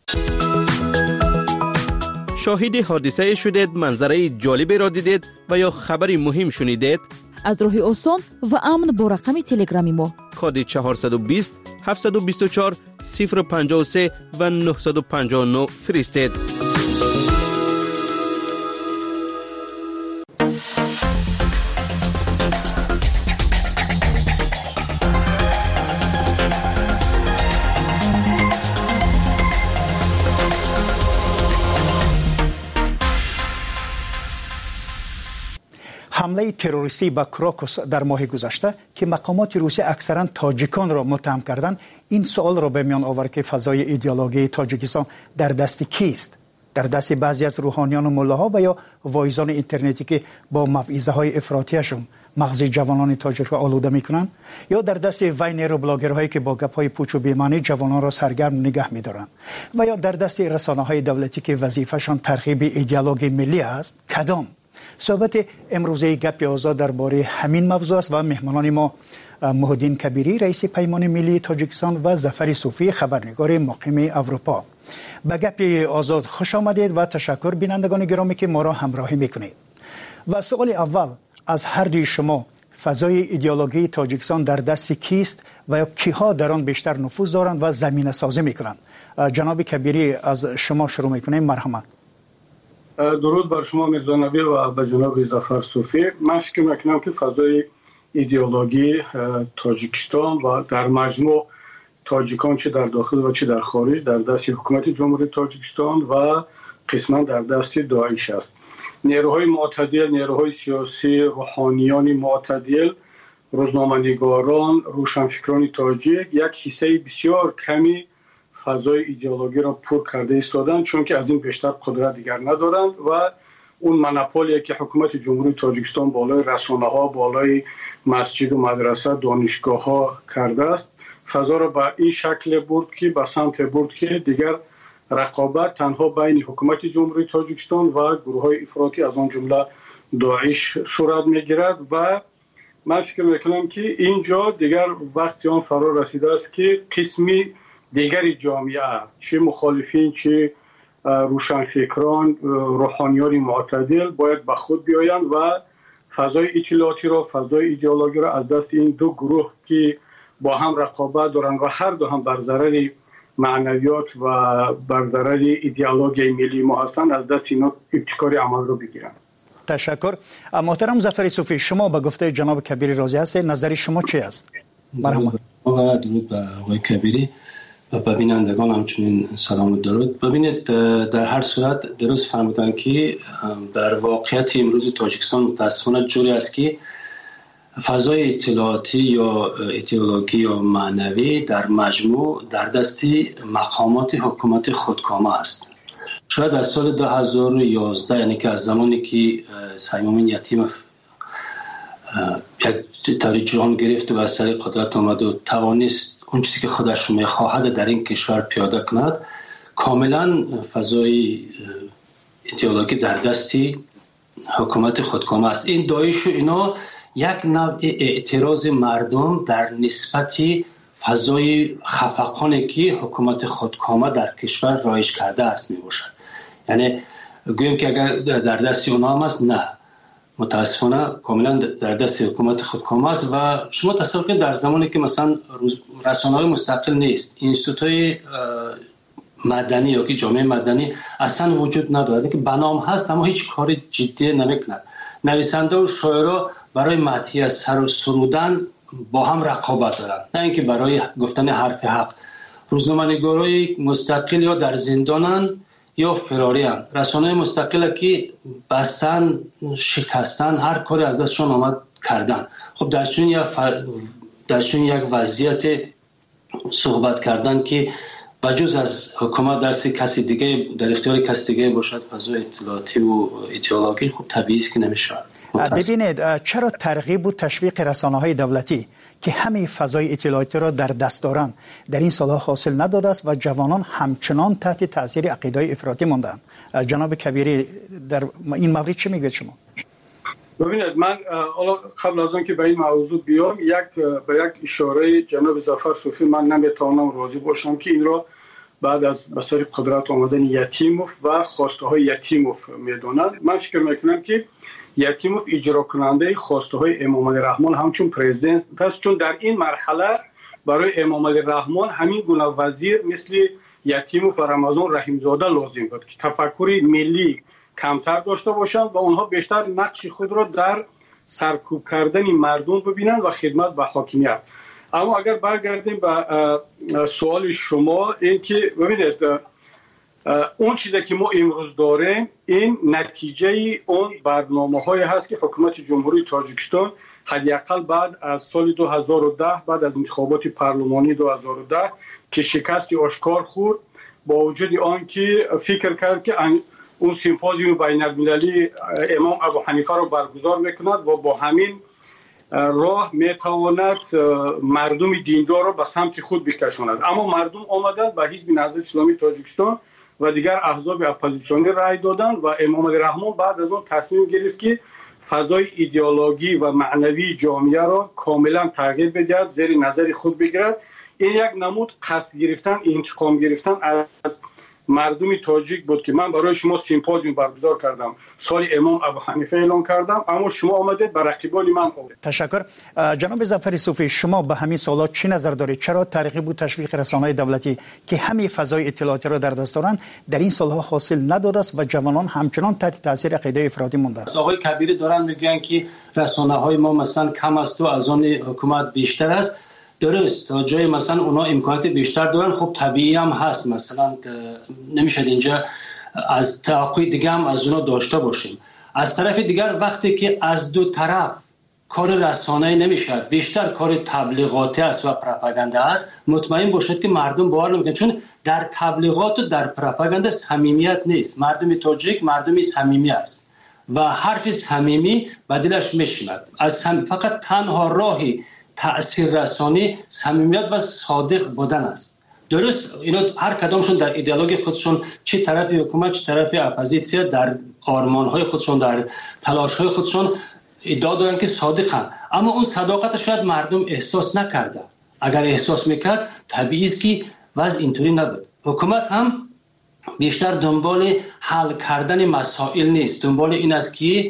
شاهد حادثه شدید، منظره جالبی را دیدید و یا خبری مهم شنیدید؟ از راه آسان و امن با رقم تلگرامی ما کد چهارصد و بیست هفتصد و بیست و چهار صفر پنجاه و سه و نهصد و پنجاه و نه فرستید. حمله تروریستی به کراکوس در ماه گذشته که مقامات روسیه اکثرا تاجیکان را متهم کردند، این سوال را به میان آورد که فضای ایدئولوژی تاجیکستان در دست کیست؟ در دست بعضی از روحانیان و ملاها و یا وایزان اینترنتی که با موعظه های افراطیشون مغز جوانان تاجیک را آلوده میکنند، یا در دست وینر و بلاگرهایی که با گپ‌های پوچ و بی‌معنی جوانان را سرگرم نگه می‌دارند، و یا در دست رسانه‌های دولتی که وظیفه‌شان ترغیب ایدئولوژی ملی است؟ کدام؟ صحبت امروزه گپ آزاد درباره همین موضوع است و مهمانان ما محمدین کبیری رئیس پیمان ملی تاجیکستان و ظفر صوفی خبرنگار مقیم اروپا. به گپ آزاد خوش آمدید و تشکر بینندگان گرامی که ما را همراهی میکنید. و سوال اول از هر دوی شما، فضای ایدئولوژی تاجیکستان در دست کیست و یا کیها در آن بیشتر نفوذ دارند و زمینه سازی میکنند؟ جناب کبیری از شما شروع میکنیم. مرحمت. درود بر شما میرزا نبی و به جناب ظفر صوفی. من فکر میکنم که فضای ایدئولوژی تاجیکستان و در مجموع تاجیکان چه در داخل و چه در خارج در دست حکومت جمهوری تاجیکستان و قسما در دست داعش است. نیروهای معتدل، نیروهای سیاسی، روحانیان معتدل روزنامه‌نگاران، روشنفکران تاجیک یک حصه بسیار کمی فضای ایدئولوژی را پر کرده ایستادند، چون که از این بیشتر قدرت دیگر ندارند و اون مونوپولی که حکومت جمهوری تاجیکستان بالای رسانه‌ها، بالای مسجد و مدرسه، دانشگاه‌ها کرده است، فضا را به این شکل برد که به سمت برد که دیگر رقابت تنها بین حکومت جمهوری تاجیکستان و گروه‌های افراطی از آن جمله داعش صورت می‌گیرد و من فکر می‌کنم که اینجا دیگر وقتی آن فرا رسیده است که قسمی دیگری جامعه، چه مخالفین چه روشنفکران، روحانیان معتدل باید به خود بیایند و فضای اطلاعاتی را، فضای ایدئولوژی را از دست این دو گروه که با هم رقابت دارند و هر دو هم بر ضرر معنویات و بر ضرر ایدئولوژی ملی ما هستند، از دست اینا ابتکار عمل رو بگیرند. تشکر. محترم ظفر صوفی، شما به گفته جناب کبیری راضی هستید؟ نظر شما چی است؟ مرحبا. درود به آقای کبیری و به بینندگان همچنین سلام و درود. ببینید، در هر صورت درست فرمودن که در واقعیت امروز تاجیکستان متاسفانه جوری است که فضای اطلاعاتی یا ایدئولوژی یا معنوی در مجموع در دست مقامات حکومت خودکامه است. شاید از سال دو هزار و یازده، یعنی که از زمانی که سیمون یتیموف یک طوری جان گرفت و از سر قدرت آمد و توانست اون چیزی که خودش میخواهد در این کشور پیاده کند، کاملا فضای ایدئولوژی در دستی حکومت خودکامه است. این داعش و اینا یک نوع اعتراض مردم در نسبت فضای خفقانی که حکومت خودکامه در کشور رایج کرده است می باشد. یعنی گویم که اگر در دست اونا هم است، نه، متاسفانه کاملا در دست حکومت خودکامه است. و شما تصور کنید در زمانی که مثلا رسانه‌های مستقل نیست، اینستیتوت‌های مدنی یا که جامعه مدنی اصلا وجود ندارد، که بنام هست اما هیچ کاری جدی نمیکند، نویسنده و شاعرها برای مدحی سر و سرودن با هم رقابت دارند، نه اینکه برای گفتن حرف حق. روزنامه‌نگارای مستقل یا در زندانن یا فرارین، رسانه‌های مستقل که بستن، شکستن، هر کاری از دستشون آمد کردن. خب در چنین یک ف... در چنین یک وضعیت صحبت کردن که بجز از حکومت درس کسی دیگه در اختیار کسی دیگه باشد فضای اطلاعاتی و ایدئولوژی، خب طبیعی است که نمیشه. ببینید، چرا ترغیب و تشویق رسانه‌های دولتی که همه فضای اطلاعاتی را در دست دارند در این سالها حاصل نداده است و جوانان همچنان تحت تاثیر عقیده‌های افراطی ماندند؟ جناب کبیری در این مورد چه میگوید شما؟ ببینید، من قبل از آن که به این موضوع بیام یک به یک اشاره جناب ظفر صوفی من نمیتوانم راضی باشم که این را بعد از بسر قدرت آمدن یتیموف و خواسته های یتیموف میدونند. من فکر میکنم که یتیموف اجرا کننده خواسته های امام علی رحمان همچون پرزیدنت است، چون در این مرحله برای امام علی رحمان همین گونه وزیر مثل یتیموف و رمضان رحیمزاده لازم بود که تفکر ملی کمتر داشته باشند و اونها بیشتر نقش خود را در سرکوب کردن مردم ببینند و خدمت به حاکمیت. اما اگر برگردیم به سوال شما، این که ببینید اون چیزی که ما امروز داریم این نتیجه اون برنامه‌های هست که حکومت جمهوری تاجیکستان حداقل بعد از سال دو هزار و ده، بعد از انتخابات پارلمانی دو هزار و ده که شکست آشکار خورد، با وجود آن که فکر کرد که اون سیمپوزیوم بین‌المللی امام ابو حنیفه رو برگزار میکند و با همین راه میتواند مردم دیندار رو به سمت خود بکشاند. اما مردم آمدند به حزب نهضت اسلامی تاجیکستان و دیگر احزاب اپوزیسیونی رای دادند و امام علی رحمان بعد از اون تصمیم گرفت که فضای ایدئولوژی و معنوی جامعه را کاملا تغییر بدهد، زیر نظر خود بگیرد. این یک نمود قصد گرفتن، انتقام گرفتن از مردم تاجیک بود که من برای شما سیمپوزیوم برگزار کردم، سال امام ابو حنیفه اعلان کردم، اما شما آمدید به رقیبان من آمدید. تشکر. جناب ظفر صوفی، شما به همین سوالات چی نظر دارید؟ چرا ترغیب و تشویق رسانه‌های دولتی که همه فضای اطلاعاتی را در دست دارند در این سالها حاصل نداده است و جوانان همچنان تحت تاثیر عقیده افراطی مانده است؟ آقای کبیری دارن میگن که رسانه‌های ما مثلا کم است و از آن حکومت بیشتر است. درست، تا جای مثلا اونا امکانات بیشتر دارن، خب طبیعی هم هست، مثلا نمیشه اینجا از توقع دیگه هم از اونا داشته باشیم. از طرف دیگر وقتی که از دو طرف کار رسانه‌ای نمیشه، بیشتر کار تبلیغاتی است و پروپاگاندا است، مطمئن باشید که مردم باور نمیکنن، چون در تبلیغات و در پروپاگاندا صمیمیت نیست. مردم تاجیک مردمی صمیمی است و حرف صمیمی به دلش میشیند. از فقط تنها راهی تأثیر رسانی صمیمیت و صادق بودن است. درست اینا هر کدامشون در ایدئولوژی خودشون، چه طرف حکومت چه طرف اپوزیسیون، در آرمان‌های خودشون در تلاش‌های خودشون ادعا دارن که صادقن، اما اون صداقت شاید مردم احساس نکرده. اگر احساس میکرد طبیعی است که وضع اینطوری نبود. حکومت هم بیشتر دنبال حل کردن مسائل نیست، دنبال این است که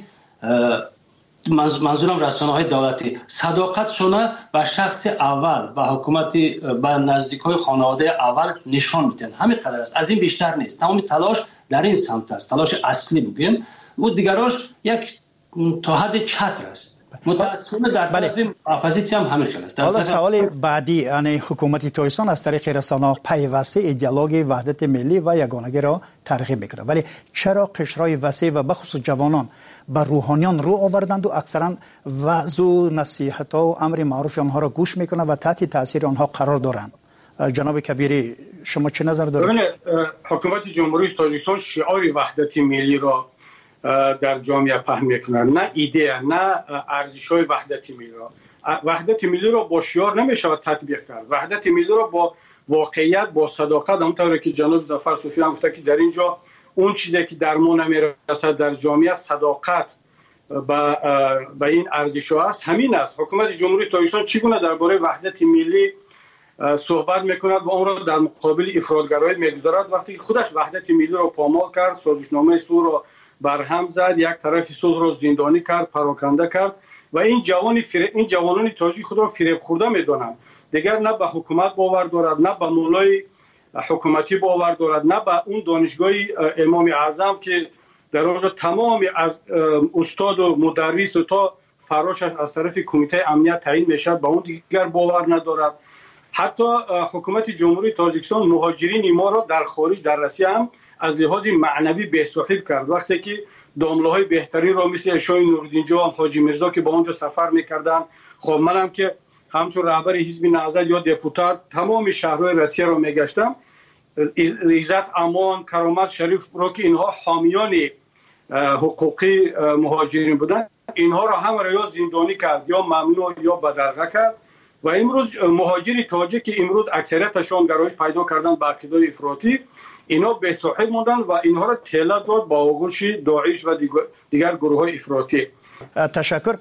منظورم رسانه‌های دولتی صداقتشون به شخص اول و حکومت به نزدیکای خانواده اول نشان میدن. همین قدر است، از این بیشتر نیست. تمام تلاش در این سمت است، تلاش اصلی میگیم. و دیگراش یک تا حد چتر است. متأسفانه در طرف اپوزیسیون هم همین خیلی است. حالا سوال بعدی، یعنی حکومت تاجیکستان از طریق رسانه‌ها پیوسته ایدئولوژی وحدت ملی و یگانگی را ترغیب میکنه، ولی چرا قشرهای وسیع و بخصوص جوانان به روحانیان رو آوردند و اکثرا وعظ و نصیحت و امر معروف آنها را گوش میکنه و تحت تاثیر آنها قرار دارند؟ جناب کبیری شما چه نظر دارید؟ حکومت جمهوری تاجیکستان شعار وحدت ملی را در جامعه پهن میکنن، نه ایده، نه ارزش‌های وحدت ملی را. وحدت ملی را با شعار نمیشه تطبیق کرد. وحدت ملی را با واقعیت، با صداقت، همونطوری که جناب ظفر صوفی هم گفته که در اینجا اون چیزی که در ما نمیرسد در جامعه صداقت به به این ارزش‌ها است. همین است. حکومت جمهوری تاجیکستان چگونه درباره وحدت ملی صحبت میکند و اون را در مقابل افراطگرایی میگذارد، وقتی که خودش وحدت ملی را پامال کرد، سازشنامه صلح را برهم زد، یک طرف صلح را زندانی کرد، پراکنده کرد و این جوان فریب، این جوانان تاجیک خود را فریب خورده میدانند. دیگر نه به حکومت باور دارد، نه به مولای حکومتی باور دارد، نه به اون دانشگاه امام اعظم که در اونجا تمام از استاد و مدرس و تا فراشش از طرف کمیته امنیت تعیین میشد، به اون دیگر باور ندارد. حتی حکومت جمهوری تاجیکستان مهاجرین ما را در خارج در روسیه هم از لحاظ معنوی به‌سحیل کرد. وقتی که دامله‌های بهترین را مثل شاه نورالدین جان، حاجی میرزا که با اونجا سفر میکردن، خب منم که همچون رهبر حزب نهضت یا دپوتات تمام شهرهای روسیه را میگشتم، عزت، امان، کرامت شریف را که اینها حامیان حقوقی مهاجرین بودن، اینها را هم را یا زندانی کرد یا ممنوع یا بدرقه کرد. و امروز مهاجری تاجیک که امروز اکثریتشان گرایش پیدا کردن به عقیده افراطی، اینا به صاحب موندن و اینها را تله داد با آغوش داعش و دیگر گروه های افراطی. تشکر.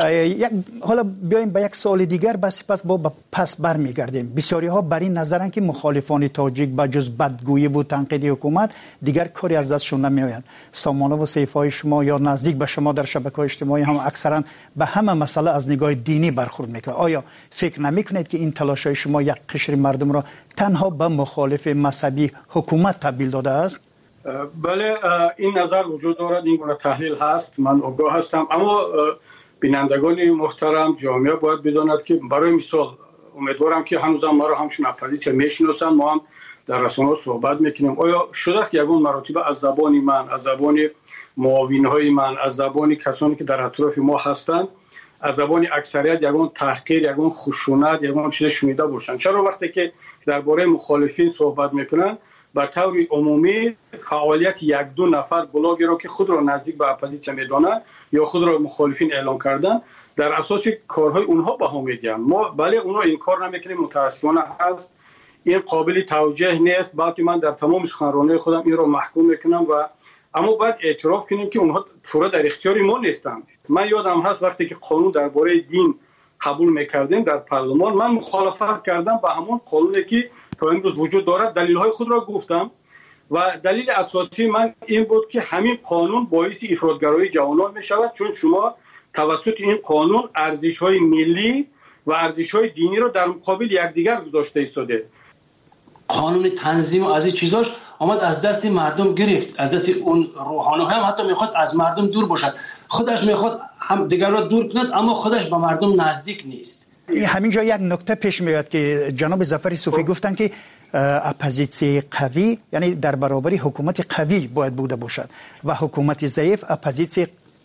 حالا بیایم به یک سوال دیگر، بس پس با پس برمیگردیم. بسیاری ها بر این نظرن که مخالفان تاجیک با جز بدگویی و تنقید حکومت دیگر کاری از دستشون نمیآید. سامانه و صحیفه‌های شما یا نزدیک به شما در شبکه‌های اجتماعی هم اکثرا به همه مسئله از نگاه دینی برخورد میکنه. آیا فکر نمیکنید که این تلاش‌های شما یک قشر مردم را تنها به مخالف مذهبی حکومت تبدیل داده است؟ بله، این نظر وجود دارد، این گونه تحلیل هست، من آگاه هستم، اما بینندگان محترم، جامعه باید بداند که برای مثال امیدوارم که هنوز هم ما را همچون اپوزیسیون میشناسن، ما هم در رسانه‌ها صحبت میکنیم. آیا شده است یگان مراتب از زبان من، از زبان معاونهای من، از زبان کسانی که در اطراف ما هستند، از زبان اکثریت یگان تحقیر، یگان خشونت، یگان چیز شنیده باشند؟ چرا وقتی که درباره مخالفین صحبت میکنن به طور عمومی فعالیت یک دو نفر بلاگر که خود را نزدیک به اپوزیسیون میدانند یا خود را مخالفین اعلام کردن، در اساس کارهای اونها بها میدیم؟ ما بله اونها این کار نمیکنیم، متاسفانه هست، این قابل توجیه نیست، بلکه من در تمام سخنرانی خودم این را محکوم میکنم و اما باید اعتراف کنیم که اونها پورا در اختیار ما نیستند. من یادم هست وقتی که قانون درباره دین قبول میکردیم در پارلمان، من مخالفت کردم با همون قانونی که تا امروز وجود دارد، دلیل‌های خود را گفتم و دلیل اساسی من این بود که همین قانون باعث افراطگرایی جوانان می‌شود، چون شما توسط این قانون ارزش‌های ملی و ارزش‌های دینی را در مقابل یکدیگر گذاشته ایستاده. قانون تنظیم و از این چیزاش آمد از دست مردم گرفت، از دست اون روحانی هم حتی میخواد از مردم دور باشد، خودش میخواد هم دیگر را دور کند اما خودش با مردم نزدیک نیست. همینجا یک نکته پیش میاد که جناب ظفر صوفی گفتن که اپوزیسیون قوی یعنی در برابر حکومت قوی باید بوده باشد و حکومت ضعیف اپوزیسیون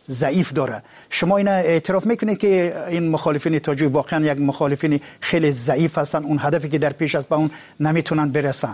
ضعیف داره. شما اینا اعتراف میکنید که این مخالفین تاجیک واقعا یک مخالفین خیلی ضعیف هستن، اون هدفی که در پیش است به اون نمیتونن برسن؟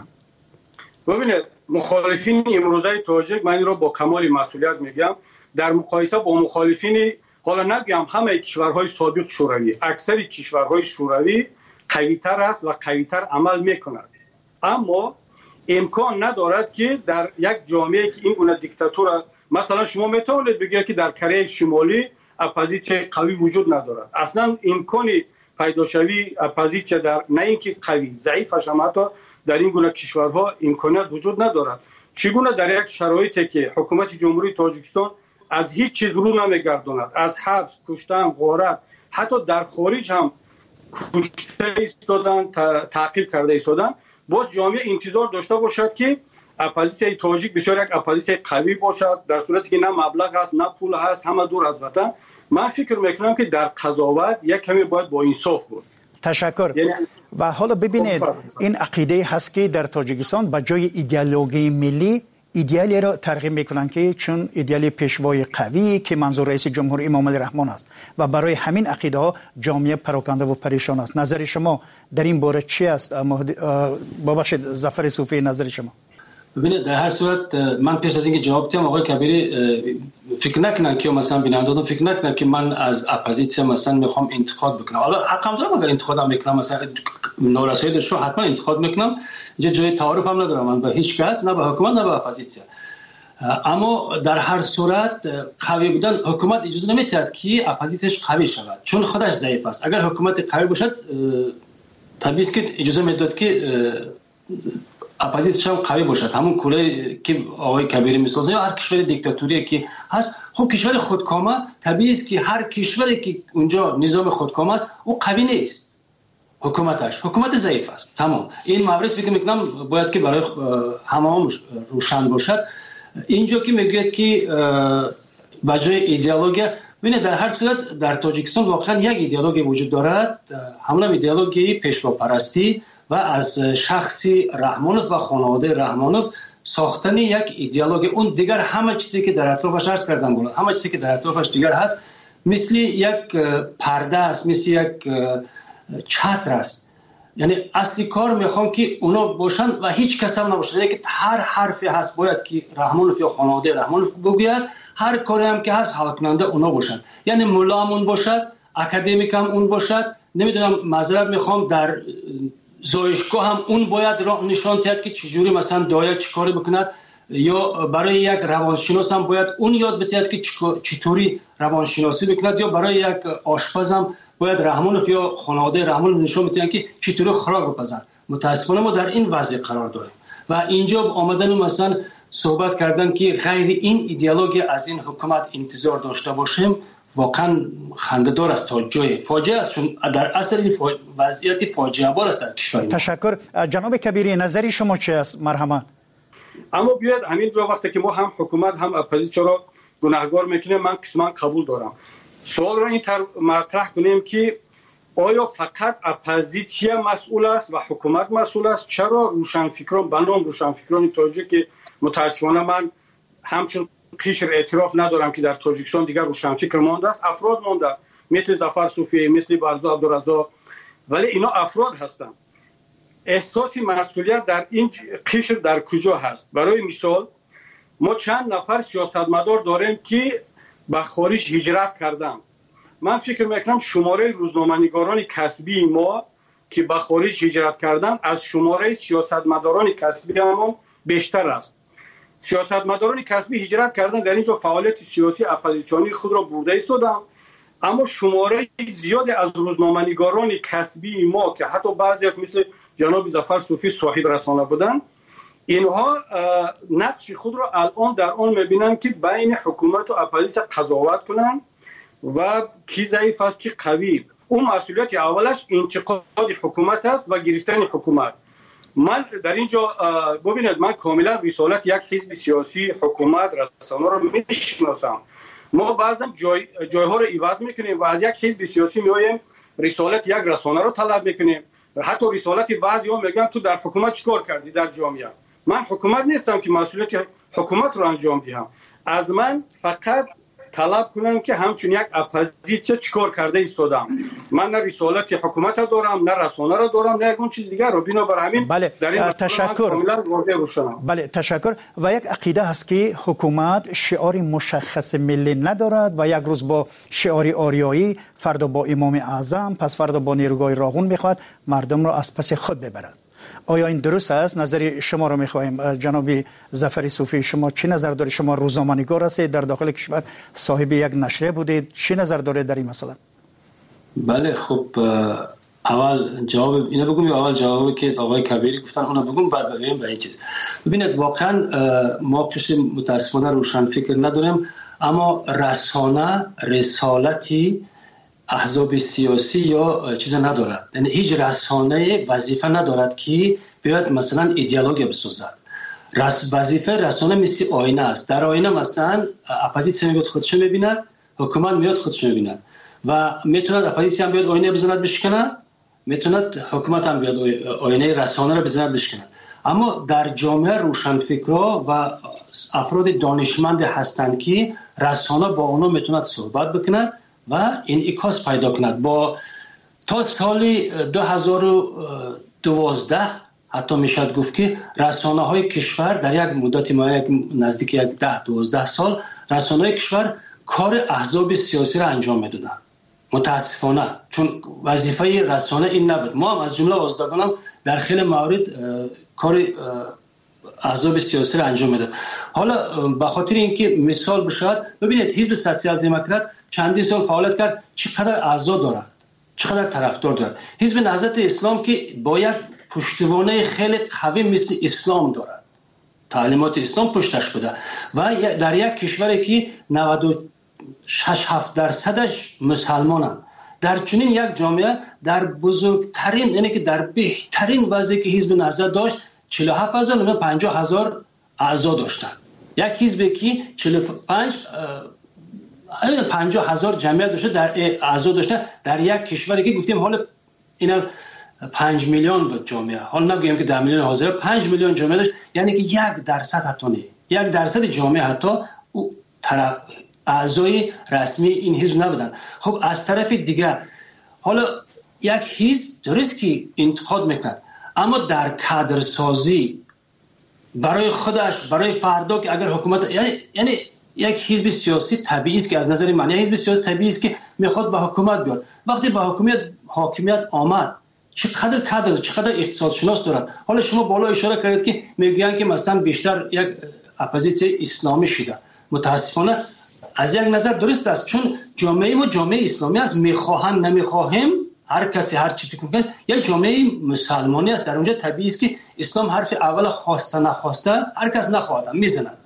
ببینید مخالفین امروزه تاجیک، من این رو با کمال مسئولیت میگم، در مقایسه با مخالفین حالا نگم همه کشورهای سابق شوروی، اکثر کشورهای شوروی قوی‌تر است و قوی‌تر عمل میکند، اما امکان ندارد که در یک جامعه که این گونه دیکتاتور، مثلا شما میتونید بگید که در کره شمالی اپوزیسیون قوی وجود ندارد، اصلا امکانی پیدا شوی اپوزیسیون در نه اینکه قوی ضعیفش هم حتی در این گونه کشورها امکانات وجود ندارد. چگونه در یک شرایطی که حکومت جمهوری تاجیکستان از هیچ چیز رو نمیگرداند، از حبس، کشتن، غارت، حتی در خارج هم کشته ایستادن، تعقیب کرده ایستادن، باز جامعه انتظار داشته باشد که اپوزیسیون تاجیک بسیار یک اپوزیسیون قوی باشد، در صورتی که نه مبلغ است نه پول هست، همه دور از وطن. من فکر میکنم که در قضاوت یک کمی باید با انصاف بود. تشکر. یعنی و حالا ببینید این عقیده هست که در تاجیکستان به جای ایدئولوژی ملی ایدئالی را ترغیب میکنن که چون ایدئال پیشوای قوی که منظور رئیس جمهور امام علی رحمان است و برای همین عقیده ها جامعه پراکنده و پریشان است. نظر شما در این باره چی است؟ ببخشید ظفر صوفی، نظر شما؟ ببینید در هر صورت من پیش از اینکه جواب بدم آقای کبیری فکر نکنن که مثلا بینندگان فکر نکنن که من از اپوزیسیون مثلا میخوام انتقاد بکنم. حالا حقم دارم اگر انتقادم میکنم، مثلا نارسایی داشت رو حتما انتقاد میکنم، اینجا جای تعارف هم ندارم من به هیچ کس، نه به حکومت نه به اپوزیسیون. اما در هر صورت قوی بودن حکومت اجازه نمیدهد که اپوزیسیونش قوی شود، چون خودش ضعیف است. اگر حکومت قوی باشد طبیعی است که اجازه میداد که اپوزیسیون قوی باشد. همون کوره که آقای کبیری میسازه یا هر کشور دیکتاتوری که هست، خب کشور خودکامه طبیعی است که هر کشوری که اونجا نظام خودکامه است او قوی نیست، حکومتش حکومت ضعیف است. تمام این مورد فکر میکنم باید که برای همه روشن باشد. اینجا که میگوید که بجای ایدئولوژی، ببینید در هر صورت در تاجیکستان واقعا یک ایدئولوژی وجود دارد، همون ایدئولوژی پیشواپرستی و از شخصی رحمانوف و خانواده رحمانوف ساختن یک ایدئولوژی. اون دیگر همه چیزی که در اطرافش عرض کردم بود، همه چیزی که در اطرافش دیگر هست مثل یک پرده است، مثل یک چتر است. یعنی اصلی کار میخوام که اونا باشن و هیچ کس هم نباشه، یعنی که هر حرفی هست باید که رحمانوف یا خانواده رحمانوف بگوید، هر کاری هم که هست حل کننده اونا باشن. یعنی مولا هم اون باشد، اکادمیک هم اون باشد، نمیدونم معذرت میخوام در زایشگاه هم اون باید راه نشان دهد که چجوری مثلا دایا چی کاری بکند، یا برای یک روانشناس هم باید اون یاد بدهد که چطوری روانشناسی بکند، یا برای یک آشپز هم باید رحمانوف یا خانواده رحمانوف نشان بدهند که چطوری خوراک بپزند. متاسفانه ما در این وضع قرار داریم و اینجا آمدن مثلا صحبت کردن که غیر این ایدئولوژی از این حکومت انتظار داشته باشیم واقعا خنده‌دار است، تا جای فاجعه است، چون در اصل این فاج... وضعیت فاجعه بار است در کشور. تشکر. جناب کبیری نظری شما چه است؟ مرحمت. اما بیاید همین جا وقتی که ما هم حکومت هم اپوزیسیون را گناهکار میکنیم، من قسما قبول دارم. سوال را این طور مطرح کنیم که آیا فقط اپوزیسیون مسئول است و حکومت مسئول است؟ چرا روشنفکران به نام روشنفکران تاجیک که متاسفانه من همچون قشر اعتراف ندارم که در تاجیکستان دیگر روشنفکر مانده است، افراد مانده مثل ظفر صوفی، مثل برزا عبدالرزاق، ولی اینا افراد هستند. احساس مسئولیت در این قشر در کجا هست؟ برای مثال ما چند نفر سیاستمدار داریم که به خارج هجرت کردن. من فکر میکنم شماره روزنامه‌نگاران کسبی ما که به خارج هجرت کردن از شماره سیاستمداران کسبی ما بیشتر است. سیاستمداران کسبی هجرت کردن، در اینجا فعالیت سیاسی اپوزیسیونی خود را برده ایستادند، اما شماره زیادی از روزنامه‌نگاران کسبی ما که حتی بعضی مثل جناب ظفر صوفی صاحب رسانه بودند، اینها نقش خود را الان در آن می‌بینند که بین حکومت و اپوزیسیون قضاوت کنند و کی ضعیف است کی قوی. اون مسئولیت اولش انتقاد حکومت است و گرفتن حکومت. من در اینجا ببینید من کاملا رسالت یک حزب سیاسی، حکومت، رسانه رو میشناسم. ما بعضا جای جایها رو عوض میکنیم و از یک حزب سیاسی میایم رسالت یک رسانه رو طلب میکنیم. حتی رسالت بعضی‌ها میگن تو در حکومت چیکار کردی در جامعه. من حکومت نیستم که مسئولیت حکومت رو انجام دهم. از من فقط طلب کنن که همچون یک اپوزیسیون چیکار کرده ایستادم. من نه رسالت حکومت را دارم، نه رسانه را دارم، نه اون چیز دیگر رو. بنابر همین بله. در این تشکر. کاملا واضح روشنم. بله تشکر. و یک عقیده هست که حکومت شعار مشخص ملی ندارد و یک روز با شعار آریایی، فردا با امام اعظم، پس فردا با نیروگاه راغون میخواد مردم را از پس خود ببرد. آیا این درست است؟ نظر شما رو میخواهیم. جناب ظفر صوفی، شما چی نظر دارید؟ شما روزنامه‌نگار هستید، در داخل کشور صاحب یک نشریه بودید، چی نظر دارید در این مسئله؟ بله خب اول جواب اینا بگم یا اول جوابی که آقای کبیری گفتن اونا بگم بعد بگیم به این چیز. ببینید واقعا ما کش متاسفانه روشن فکر نداریم، اما رسانه رسالتی احزاب سیاسی یا چیز ندارد. یعنی هیچ رسانه وظیفه ندارد که بیاد مثلا ایدئولوژی بسازد. رس وظیفه رسانه مثل آینه است. در آینه مثلا اپوزیسیون میاد خودش میبیند، حکومت میاد خودش میبیند و میتوند اپوزیسیون بیاد آینه بزند بشکنه، میتوند حکومت هم بیاد آینه رسانه را بزند بشکنه. اما در جامعه روشنفکرا و افراد دانشمند هستند که رسانه با اونا میتوند صحبت بکند و این ایکاس پیدا کند. با تا سال دو هزار و دوازده حتی میشد گفت که رسانه های کشور در یک مدت ما یک نزدیک یک ده دوازده سال رسانه های کشور کار احزاب سیاسی را انجام میدادند. متاسفانه چون وظیفه رسانه این نبود. ما هم از جمله وازدگانم در خیلی موارد کار احزاب سیاسی را انجام میداد. حالا به خاطر اینکه مثال بشود، ببینید حزب سوسیال دموکرات چندی سال فعالیت کرد، چقدر اعضا دارد، چقدر طرفدار دارد. حزب نهضت اسلام که با یک پشتوانه خیلی قوی مثل اسلام دارد، تعلیمات اسلام پشتش بوده و در یک کشوری که نود و شش هفت درصدش مسلمانند، در چنین یک جامعه در بزرگترین یعنی که در بهترین وضعی که حزب نهضت داشت چهل و هفت هزار و پنجاه هزار اعضا داشتند. یک حزبی که چهل و پنج پنجاه هزار جمعیت داشته در اعضا داشته در یک کشوری که گفتیم حالا اینا پنج میلیون بود جامعه، حالا نگویم که ده میلیون حاضر، پنج میلیون جامعه داشت، یعنی که یک درصد حتی نه یک درصد جامعه حتی طرف اعضای رسمی این حزب نبودن. خب از طرف دیگر حالا یک حزب درست که انتخاب میکند، اما در کادرسازی برای خودش برای فردا که اگر حکومت یعنی یعنی یک حزب سیاسی طبیعی است که از نظر من حزب سیاسی طبیعی است که میخواد به حکومت بیاد. وقتی به حکومت حاکمیت آمد چقدر کادر چقدر اقتصاد شناس دارد. حالا شما بالا اشاره کردید که میگن که مثلا بیشتر یک اپوزیسیون اسلامی شده. متاسفانه از یک نظر درست است، چون جامعه ما جامعه اسلامی است، میخواهم نمیخواهم هر کسی هر چی فکر میکنه یک جامعه مسلمانی است. در اونجا طبیعی است که اسلام حرف اول خواسته نخواسته هر کس نخواهد میزند.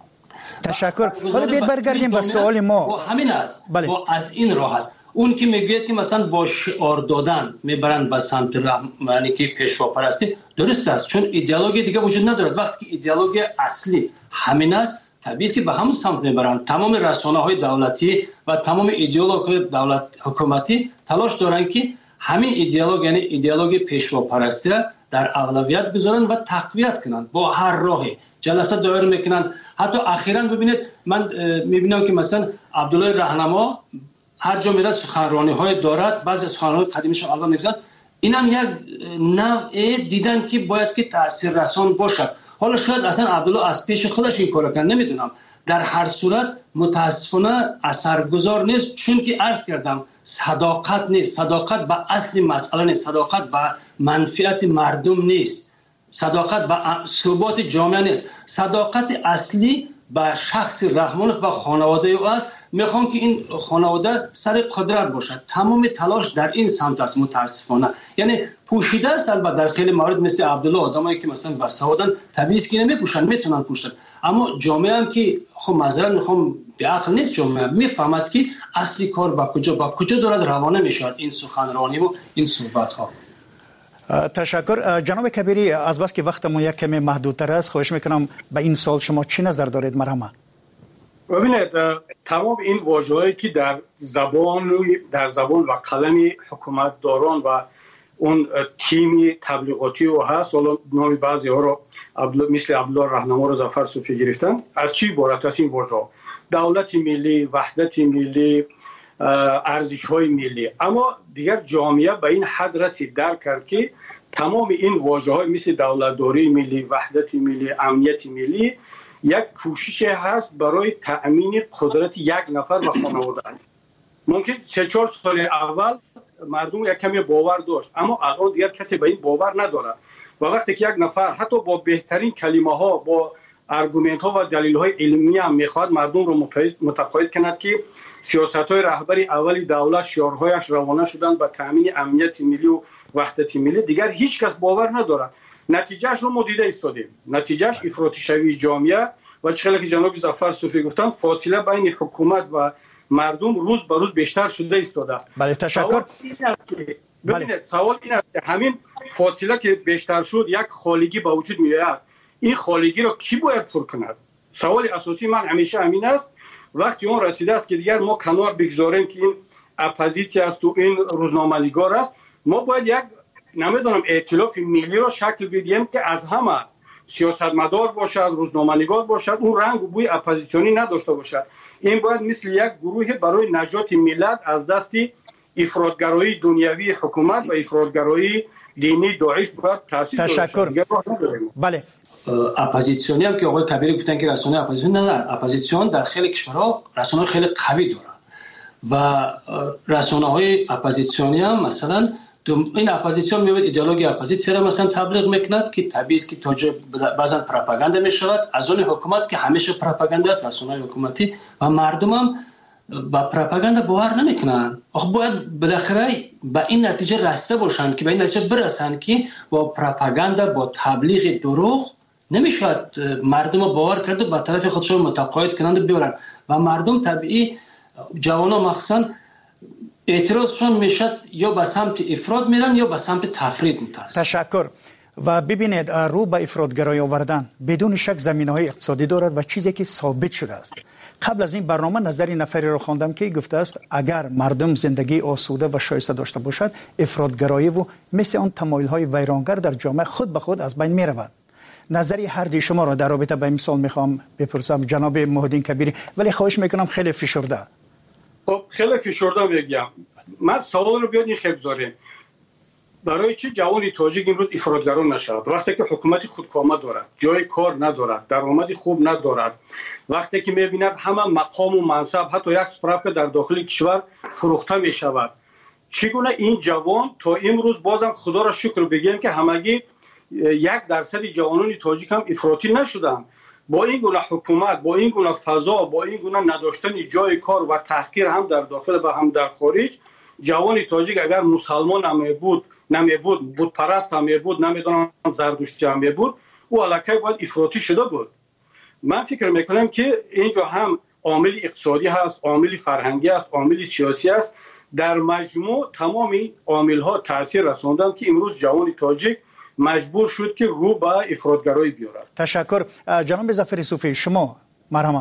تشکر. حالا بیاید برگردیم به سوال ما. با همین است. بله. با از این راه است. اون که میگوید که مثلا با شعار دادن میبرند به سمت رحمانی که پیشوا پرستی، درست است، چون ایدئولوژی دیگه وجود ندارد. وقتی که ایدئولوژی اصلی همین است طبیعی است که به همون سمت میبرند. تمام رسانه های دولتی و تمام ایدئولوژی دولت حکومتی تلاش دارند که همین ایدئولوژی یعنی ایدئولوژی پیشوا پرستی را در اولویت بذارند و تقویت کنند. با هر راهی جلسه دایر میکنند. حتی اخیراً ببینید من میبینم که مثلا عبدالله راهنما هر جا میره سخنرانی های دارد، بعضی سخنرانی قدیمیش الان میگذارد. این هم یک نوع دیدن که باید که تاثیر رسان باشد. حالا شاید اصلا عبدالله از پیش خودش این کارو کنه، نمیدونم. در هر صورت متاسفانه اثرگذار نیست، چون که عرض کردم صداقت نیست. صداقت به اصل مسئله نیست، صداقت به منفعت مردم نیست، صداقت به ثبات جامعه نیست. صداقت اصلی به شخص رحمانov و خانواده او است. میخوام که این خانواده سر قدرت باشد. تمام تلاش در این سمت است. متاسفانه یعنی پوشیده است. البته در خیلی موارد مثل عبدالله آدمایی که مثلا بسوادن طبیعی است که نمیپوشن، میتونن پوشن، اما جامعه هم که خب معذرت میخوام به عقل نیست، جامعه میفهمد که اصلی کار با کجا با کجا دارد روانه میشود این سخنرانی و این صحبت ها. تشکر. جناب کبیری، از بس که وقتمون یک کمی محدودتر است، خواهش میکنم به این سال شما چی نظر دارید؟ مرحبا. ببینید تمام این واژه‌هایی که در زبان در زبان و قلم حکومتداران و اون تیم تبلیغاتی او هست، حالا نام بعضی ها رو مثل عبدالله راهنما رو ظفر صوفی گرفتن، از چی عبارت است این واژه‌ها؟ دولت ملی، وحدت ملی، ارزش های ملی. اما دیگر جامعه به این حد رسید درک کرد که تمام این واژه های مثل دولتداری ملی، وحدت ملی، امنیت ملی یک کوشش هست برای تأمین قدرت یک نفر و خانواده. ممکن سه چهار سال اول مردم یک کمی باور داشت، اما الان دیگر کسی به این باور نداره. و وقتی که یک نفر حتی با بهترین کلمه ها، با ارگومنت ها و دلیل های علمی هم میخواد مردم رو متقاعد کند که سیاست های رهبری اولی دولت شعارهایش روانه شدن به تامین امنیت ملی و وحدت ملی، دیگر هیچ کس باور نداره. نتیجهش رو ما دیده ایستادیم. نتیجهش افراطی شوی جامعه و چقدر که جناب ظفر صوفی گفتن فاصله بین حکومت و مردم روز به روز بیشتر شده ایستاده. بله تشکر. ببینید سوال این است که همین فاصله که بیشتر شد یک خالگی به وجود میاد. این خالگی رو کی باید پر کند؟ سوال اساسی من همیشه همین است. وقتی اون رسیده است که دیگر ما کنار بگذاریم که این اپوزیسیون است و این روزنامه‌نگار است، ما باید یک نمیدونم ائتلاف ملی رو شکل بدیم که از همه سیاستمدار باشد، روزنامه‌نگار باشد، اون رنگ و بوی اپوزیسیونی نداشته باشد. این باید مثل یک گروه برای نجات ملت از دست افراطگرایی دنیوی حکومت و افراطگرایی دینی داعش باید تأسیس تشکر. بله اپوزیسیونی هم که آقای کبیری گفتن که رسانه اپوزیسیون نداره. اپوزیسیون در خیلی کشورها رسانه خیلی قوی داره و رسانه های اپوزیسیونی هم مثلا این اپوزیسیون میاد ایدئولوژی اپوزیسیون را مثلا تبلیغ میکند که طبیعی است که توجه بعضا پروپاگاندا میشود از اون حکومت که همیشه پروپاگاندا است، رسانه‌های حکومتی و مردم هم با پروپاگاندا باور نمیکنن. آخه باید بالاخره به این نتیجه رسیده باشند که به این نتیجه برسند که با پروپاگاندا با تبلیغ دروغ نمیشود مردم باور کرده به طرف خودشون متقاعد کنند بیارن و مردم طبیعی جوانان مخصوصا اعتراضشون میشد یا به سمت افراط میرن یا به سمت تفرید میتاسن. تشکر. و ببینید رو به افراطگرایی آوردن بدون شک زمینه‌های اقتصادی دارد و چیزی که ثابت شده است. قبل از این برنامه نظری نفری رو خواندم که گفته است اگر مردم زندگی آسوده و شایسته داشته باشد افراطگرایی و مثل آن تمایل‌های ویرانگر در جامعه خود به خود از بین می‌رود. نظری هر دی شما را در رابطه با این مثال میخوام بپرسم جناب محمدین کبیری، ولی خواهش میکنم خیلی فشرده. خب خیلی فشرده بگم. من سوال رو بیاد این خیلی بذاریم. برای چه جوانی تاجیک امروز افراطگران نشود؟ وقتی که حکومت خودکامه دارد، جای کار ندارد، درآمدی خوب ندارد، وقتی که میبیند همه مقام و منصب حتی یک سپراف در داخل کشور فروخته میشود، چگونه این جوان تا امروز بازم خدا را شکر بگیم که همگی یک درصد جوانان تاجیک هم افراطی نشدن؟ با این گونه حکومت، با این گونه فضا، با این گونه نداشتن جای کار و تحقیر هم در داخل و هم در خارج، جوان تاجیک اگر مسلمان هم بود نمی بود، بود پرست هم بود، نمیدونم زردشتی هم بود، او علاقه باید افراطی شده بود. من فکر میکنم که اینجا هم عامل اقتصادی هست، عامل فرهنگی است، عامل سیاسی است. در مجموع تمام عامل ها تاثیر رساندند که امروز جوان تاجیک مجبور شد که رو به افراطگرایی بیارد. تشکر. جناب ظفر صوفی شما مرحمت.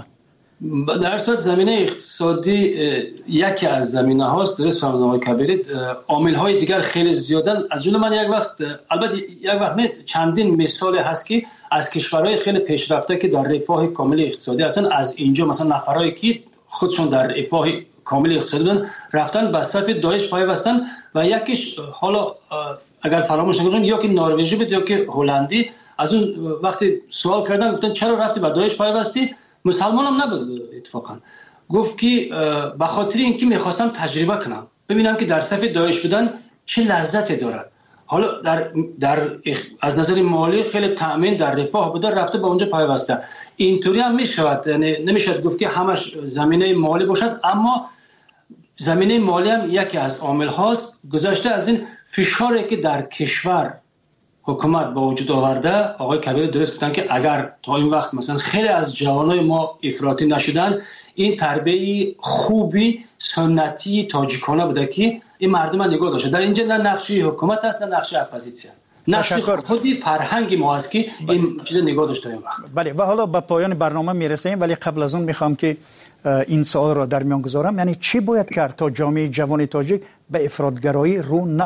در صورت زمینه اقتصادی یکی از زمینه هاست، درست فرمودید آقای کبیری. عامل های دیگر خیلی زیادن. از جمله من یک وقت البته یک وقت نه چندین مثال هست که از کشورهای خیلی پیشرفته که در رفاه کامل اقتصادی هستن، از اینجا مثلا نفرایی که خودشون در رفاه کامل اقتصادی بودن رفتن به صف داعش پیوستن و یکیش حالا اگر فراموش نکنیم یا که نروژی بود یا که هلندی، از اون وقتی سوال کردن گفتن چرا رفتی به داعش پیوستی؟ مسلمان هم نبود اتفاقا. گفت که به خاطر اینکه میخواستم تجربه کنم ببینم که در صف داعش بودن چه لذتی دارد. حالا در در از نظر مالی خیلی تأمین در رفاه بوده، رفته به اونجا پیوسته. اینطوری هم میشود، یعنی نمیشود گفت که همش زمینه مالی باشد، اما زمینه مالی هم یکی از عامل هاست. گذشته از این فشاری که در کشور حکومت با وجود آورده، آقای کبیر درست گفتن که اگر تا این وقت مثلا خیلی از جوانای ما افراطی نشدن، این تربیت خوبی سنتی تاجیکانه بوده که این مردم نگاه داشته. در اینجا نه نقشی حکومت است نه نقشی اپوزیسیون، نقشی خودی فرهنگی ما است که این چیز نگاه داشته این وقت. بله و حالا به پایان برنامه میرسیم، ولی قبل از اون میخوام که این سوال را در میان گذارم، یعنی چی باید کرد تا جامعه جوان تاجیک به افراطگرایی رو نآورد؟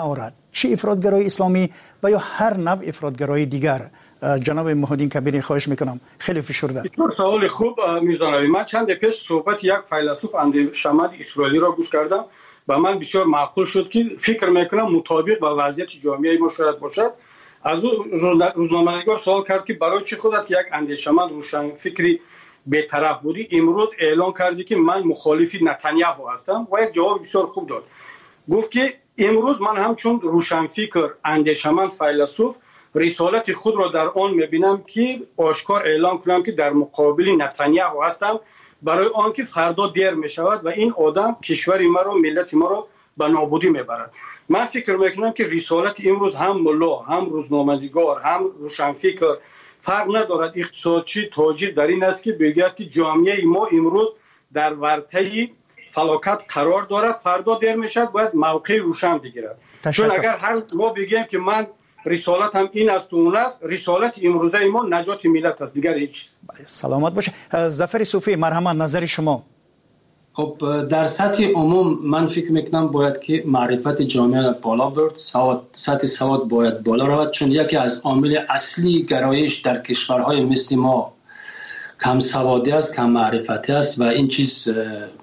چه افراطگرای اسلامی و یا هر نوع افراطگرای دیگر؟ جناب محمدین کبیری خواهش میکنم، خیلی فشرده. سوال خوب میزنم. من چند پیش صحبت یک فیلسوف اندیشمند اسرائیلی را گوش کردم و من بسیار معقول شد که فکر میکنم مطابق با وضعیت جامعه ما شاید باشد. از او روزنامه‌نگار سوال کرد که برای چی خودت یک اندیشمند روشن فکری بی‌طرف بودی امروز اعلان کردی که من مخالف نتانیاهو هستم؟ و یک جواب بسیار خوب داد. گفت که امروز من همچون روشنفکر، اندیشمند، فیلسوف رسالت خود را در آن میبینم که آشکار اعلان کنم که در مقابل نتانیاهو هستم، برای آنکه فردا دیر میشود و این آدم کشور ما رو، ملت ما رو به نابودی میبرد. من فکر میکنم که رسالت امروز هم ملا، هم روزنامه‌نگار، هم روشنفکر فرق ندارد، اقتصادچی، تاجر، در این است که بگوید که جامعه ما امروز در ورطه فلاکت قرار دارد، فردا دیر میشد باید موقع روشن بگیرد. چون اگر هر ما بگیم که من رسالت هم این است و اون است، رسالت امروزه ما نجات ملت است، دیگر هیچ. سلامت باشه. ظفر صوفی، مرحبا، نظر شما. خب در سطح عموم من فکر میکنم باید که معرفت جامعه بالا برد، سواد، سطح سواد باید بالا رود، چون یکی از عامل اصلی گرایش در کشورهای مثل ما کم سوادی است، کم معرفتی است و این چیز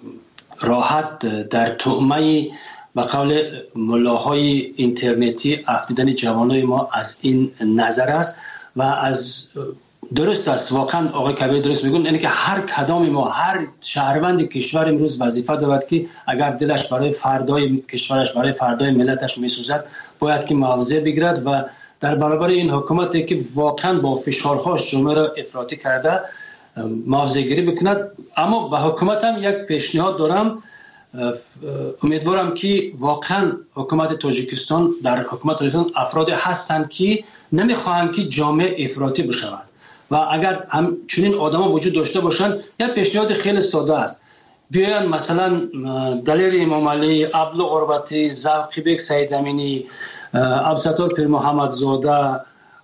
راحت در طعمه و قول ملاهای اینترنتی افتیدن جوانای ما از این نظر است و از درست است. واقعا آقای کبیر درست میگن، یعنی که هر کدام ما، هر شهروند کشور امروز وظیفه دارد که اگر دلش برای فردای کشورش، برای فردای ملتش میسوزد باید که مواضع بگیرد و در برابر این حکومتی که واقعا با فشارهاش جامعه را افراطی کرده مواضع گیری بکند. اما به حکومت هم یک پیشنهاد دارم، امیدوارم که واقعا حکومت تاجیکستان، در حکومت تاجیکستان افراد هستند که نمیخواهند که جامعه افراطی بشود و اگر هم چنین آدما وجود داشته باشند، یک پیشنهاد خیلی ساده است، بیاین مثلا دلیر امام علی، عبدالله غربتی، ذوقی بیگ سید امینی، عبدالستار پیر محمد زاده،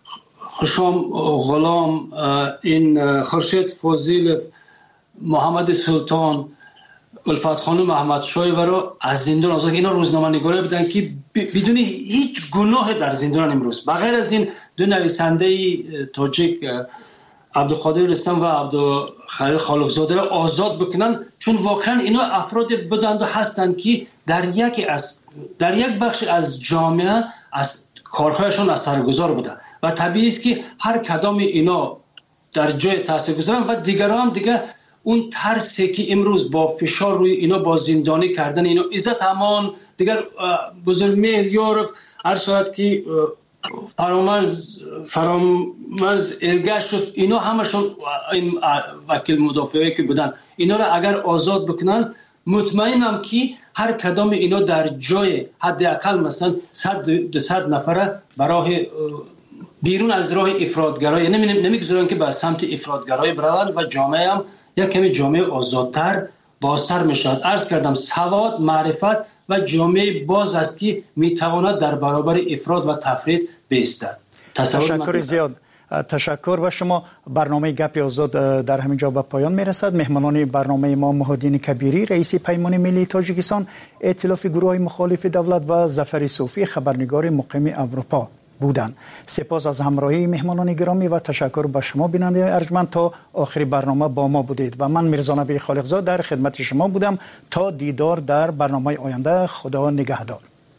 خشام غلام، این خورشید فضیل، محمد سلطان، الفت خانم محمد شای و رو از زندان آزاد، اینا روزنامه‌نگارا بودن که بدون هیچ گناه در زندان امروز، بغیر از این دو نویسنده تاجیک عبدالقادر رستم و عبدالخلیل خالقزاده را آزاد بکنن، چون واقعا اینا افراد بودند و هستند که در یک از در یک بخش از جامعه از کارهایشان اثرگذار بودند و طبیعی است که هر کدام اینا در جای تاثیرگذارن و دیگران هم دیگه اون ترسی که امروز با فشار روی اینا با زندانی کردن اینا، عزت امان دیگر بزرگ مهر یارف هر شاید که فرامرز فرامرز ارگشت، اینا همشون این وکیل مدافعی که بودن، اینا را اگر آزاد بکنن مطمئنم که هر کدام اینا در جای حداقل مثلا صد دویست نفره برای بیرون از راه افراطگرایی نمیگذارن که به سمت افراطگرایی بروند و جامعه هم یک کمی جامعه آزادتر بازتر میشود. عرض کردم سواد، معرفت و جامعه باز است که میتواند در برابر افراط و تفرید بایستد. تشکر زیاد. تشکر و شما. برنامه گپ آزاد در همین جا به پایان میرسد. مهمانان برنامه ما محمدین کبیری رئیس پیمان ملی تاجیکستان، ائتلاف گروه‌های مخالف دولت و ظفر صوفی خبرنگار مقیم اروپا بودند. سپاس از همراهی مهمانان گرامی و تشکر به شما بیننده ارجمند تا آخر برنامه با ما بودید و من میرزا نبی خالقزاد در خدمت شما بودم. تا دیدار در برنامه آینده، خدا نگهدار.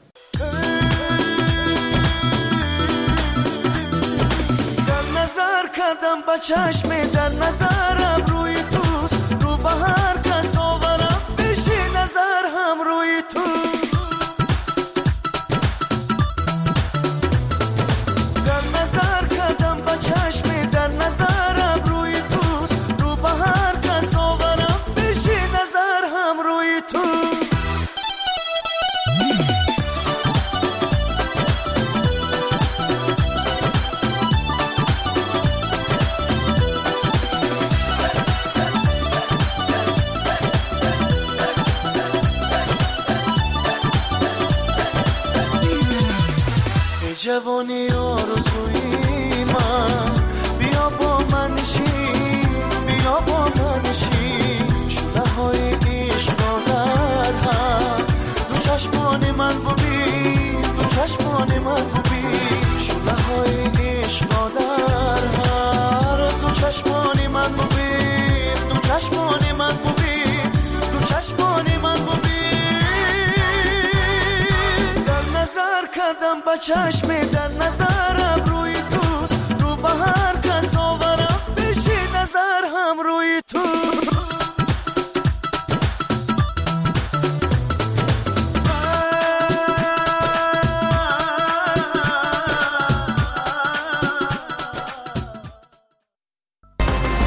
در نظر کردم با چشم، در نظرم روی توست، رو به هر کس آورم بشی نظر هم روی توست. نظر کردم با چشم، در نظرم روی توست، رو به هر کس آورم بشی نظر هم روی توست. جوانی آرزوی من، بیا با من نشین، بیا با من نشین، شونه های عشق را در هم، دو چشمان من ببین، دو چشمان کردم با چشم در نظرم روی توست رو به هر کس آورم بشی نظر هم روی تو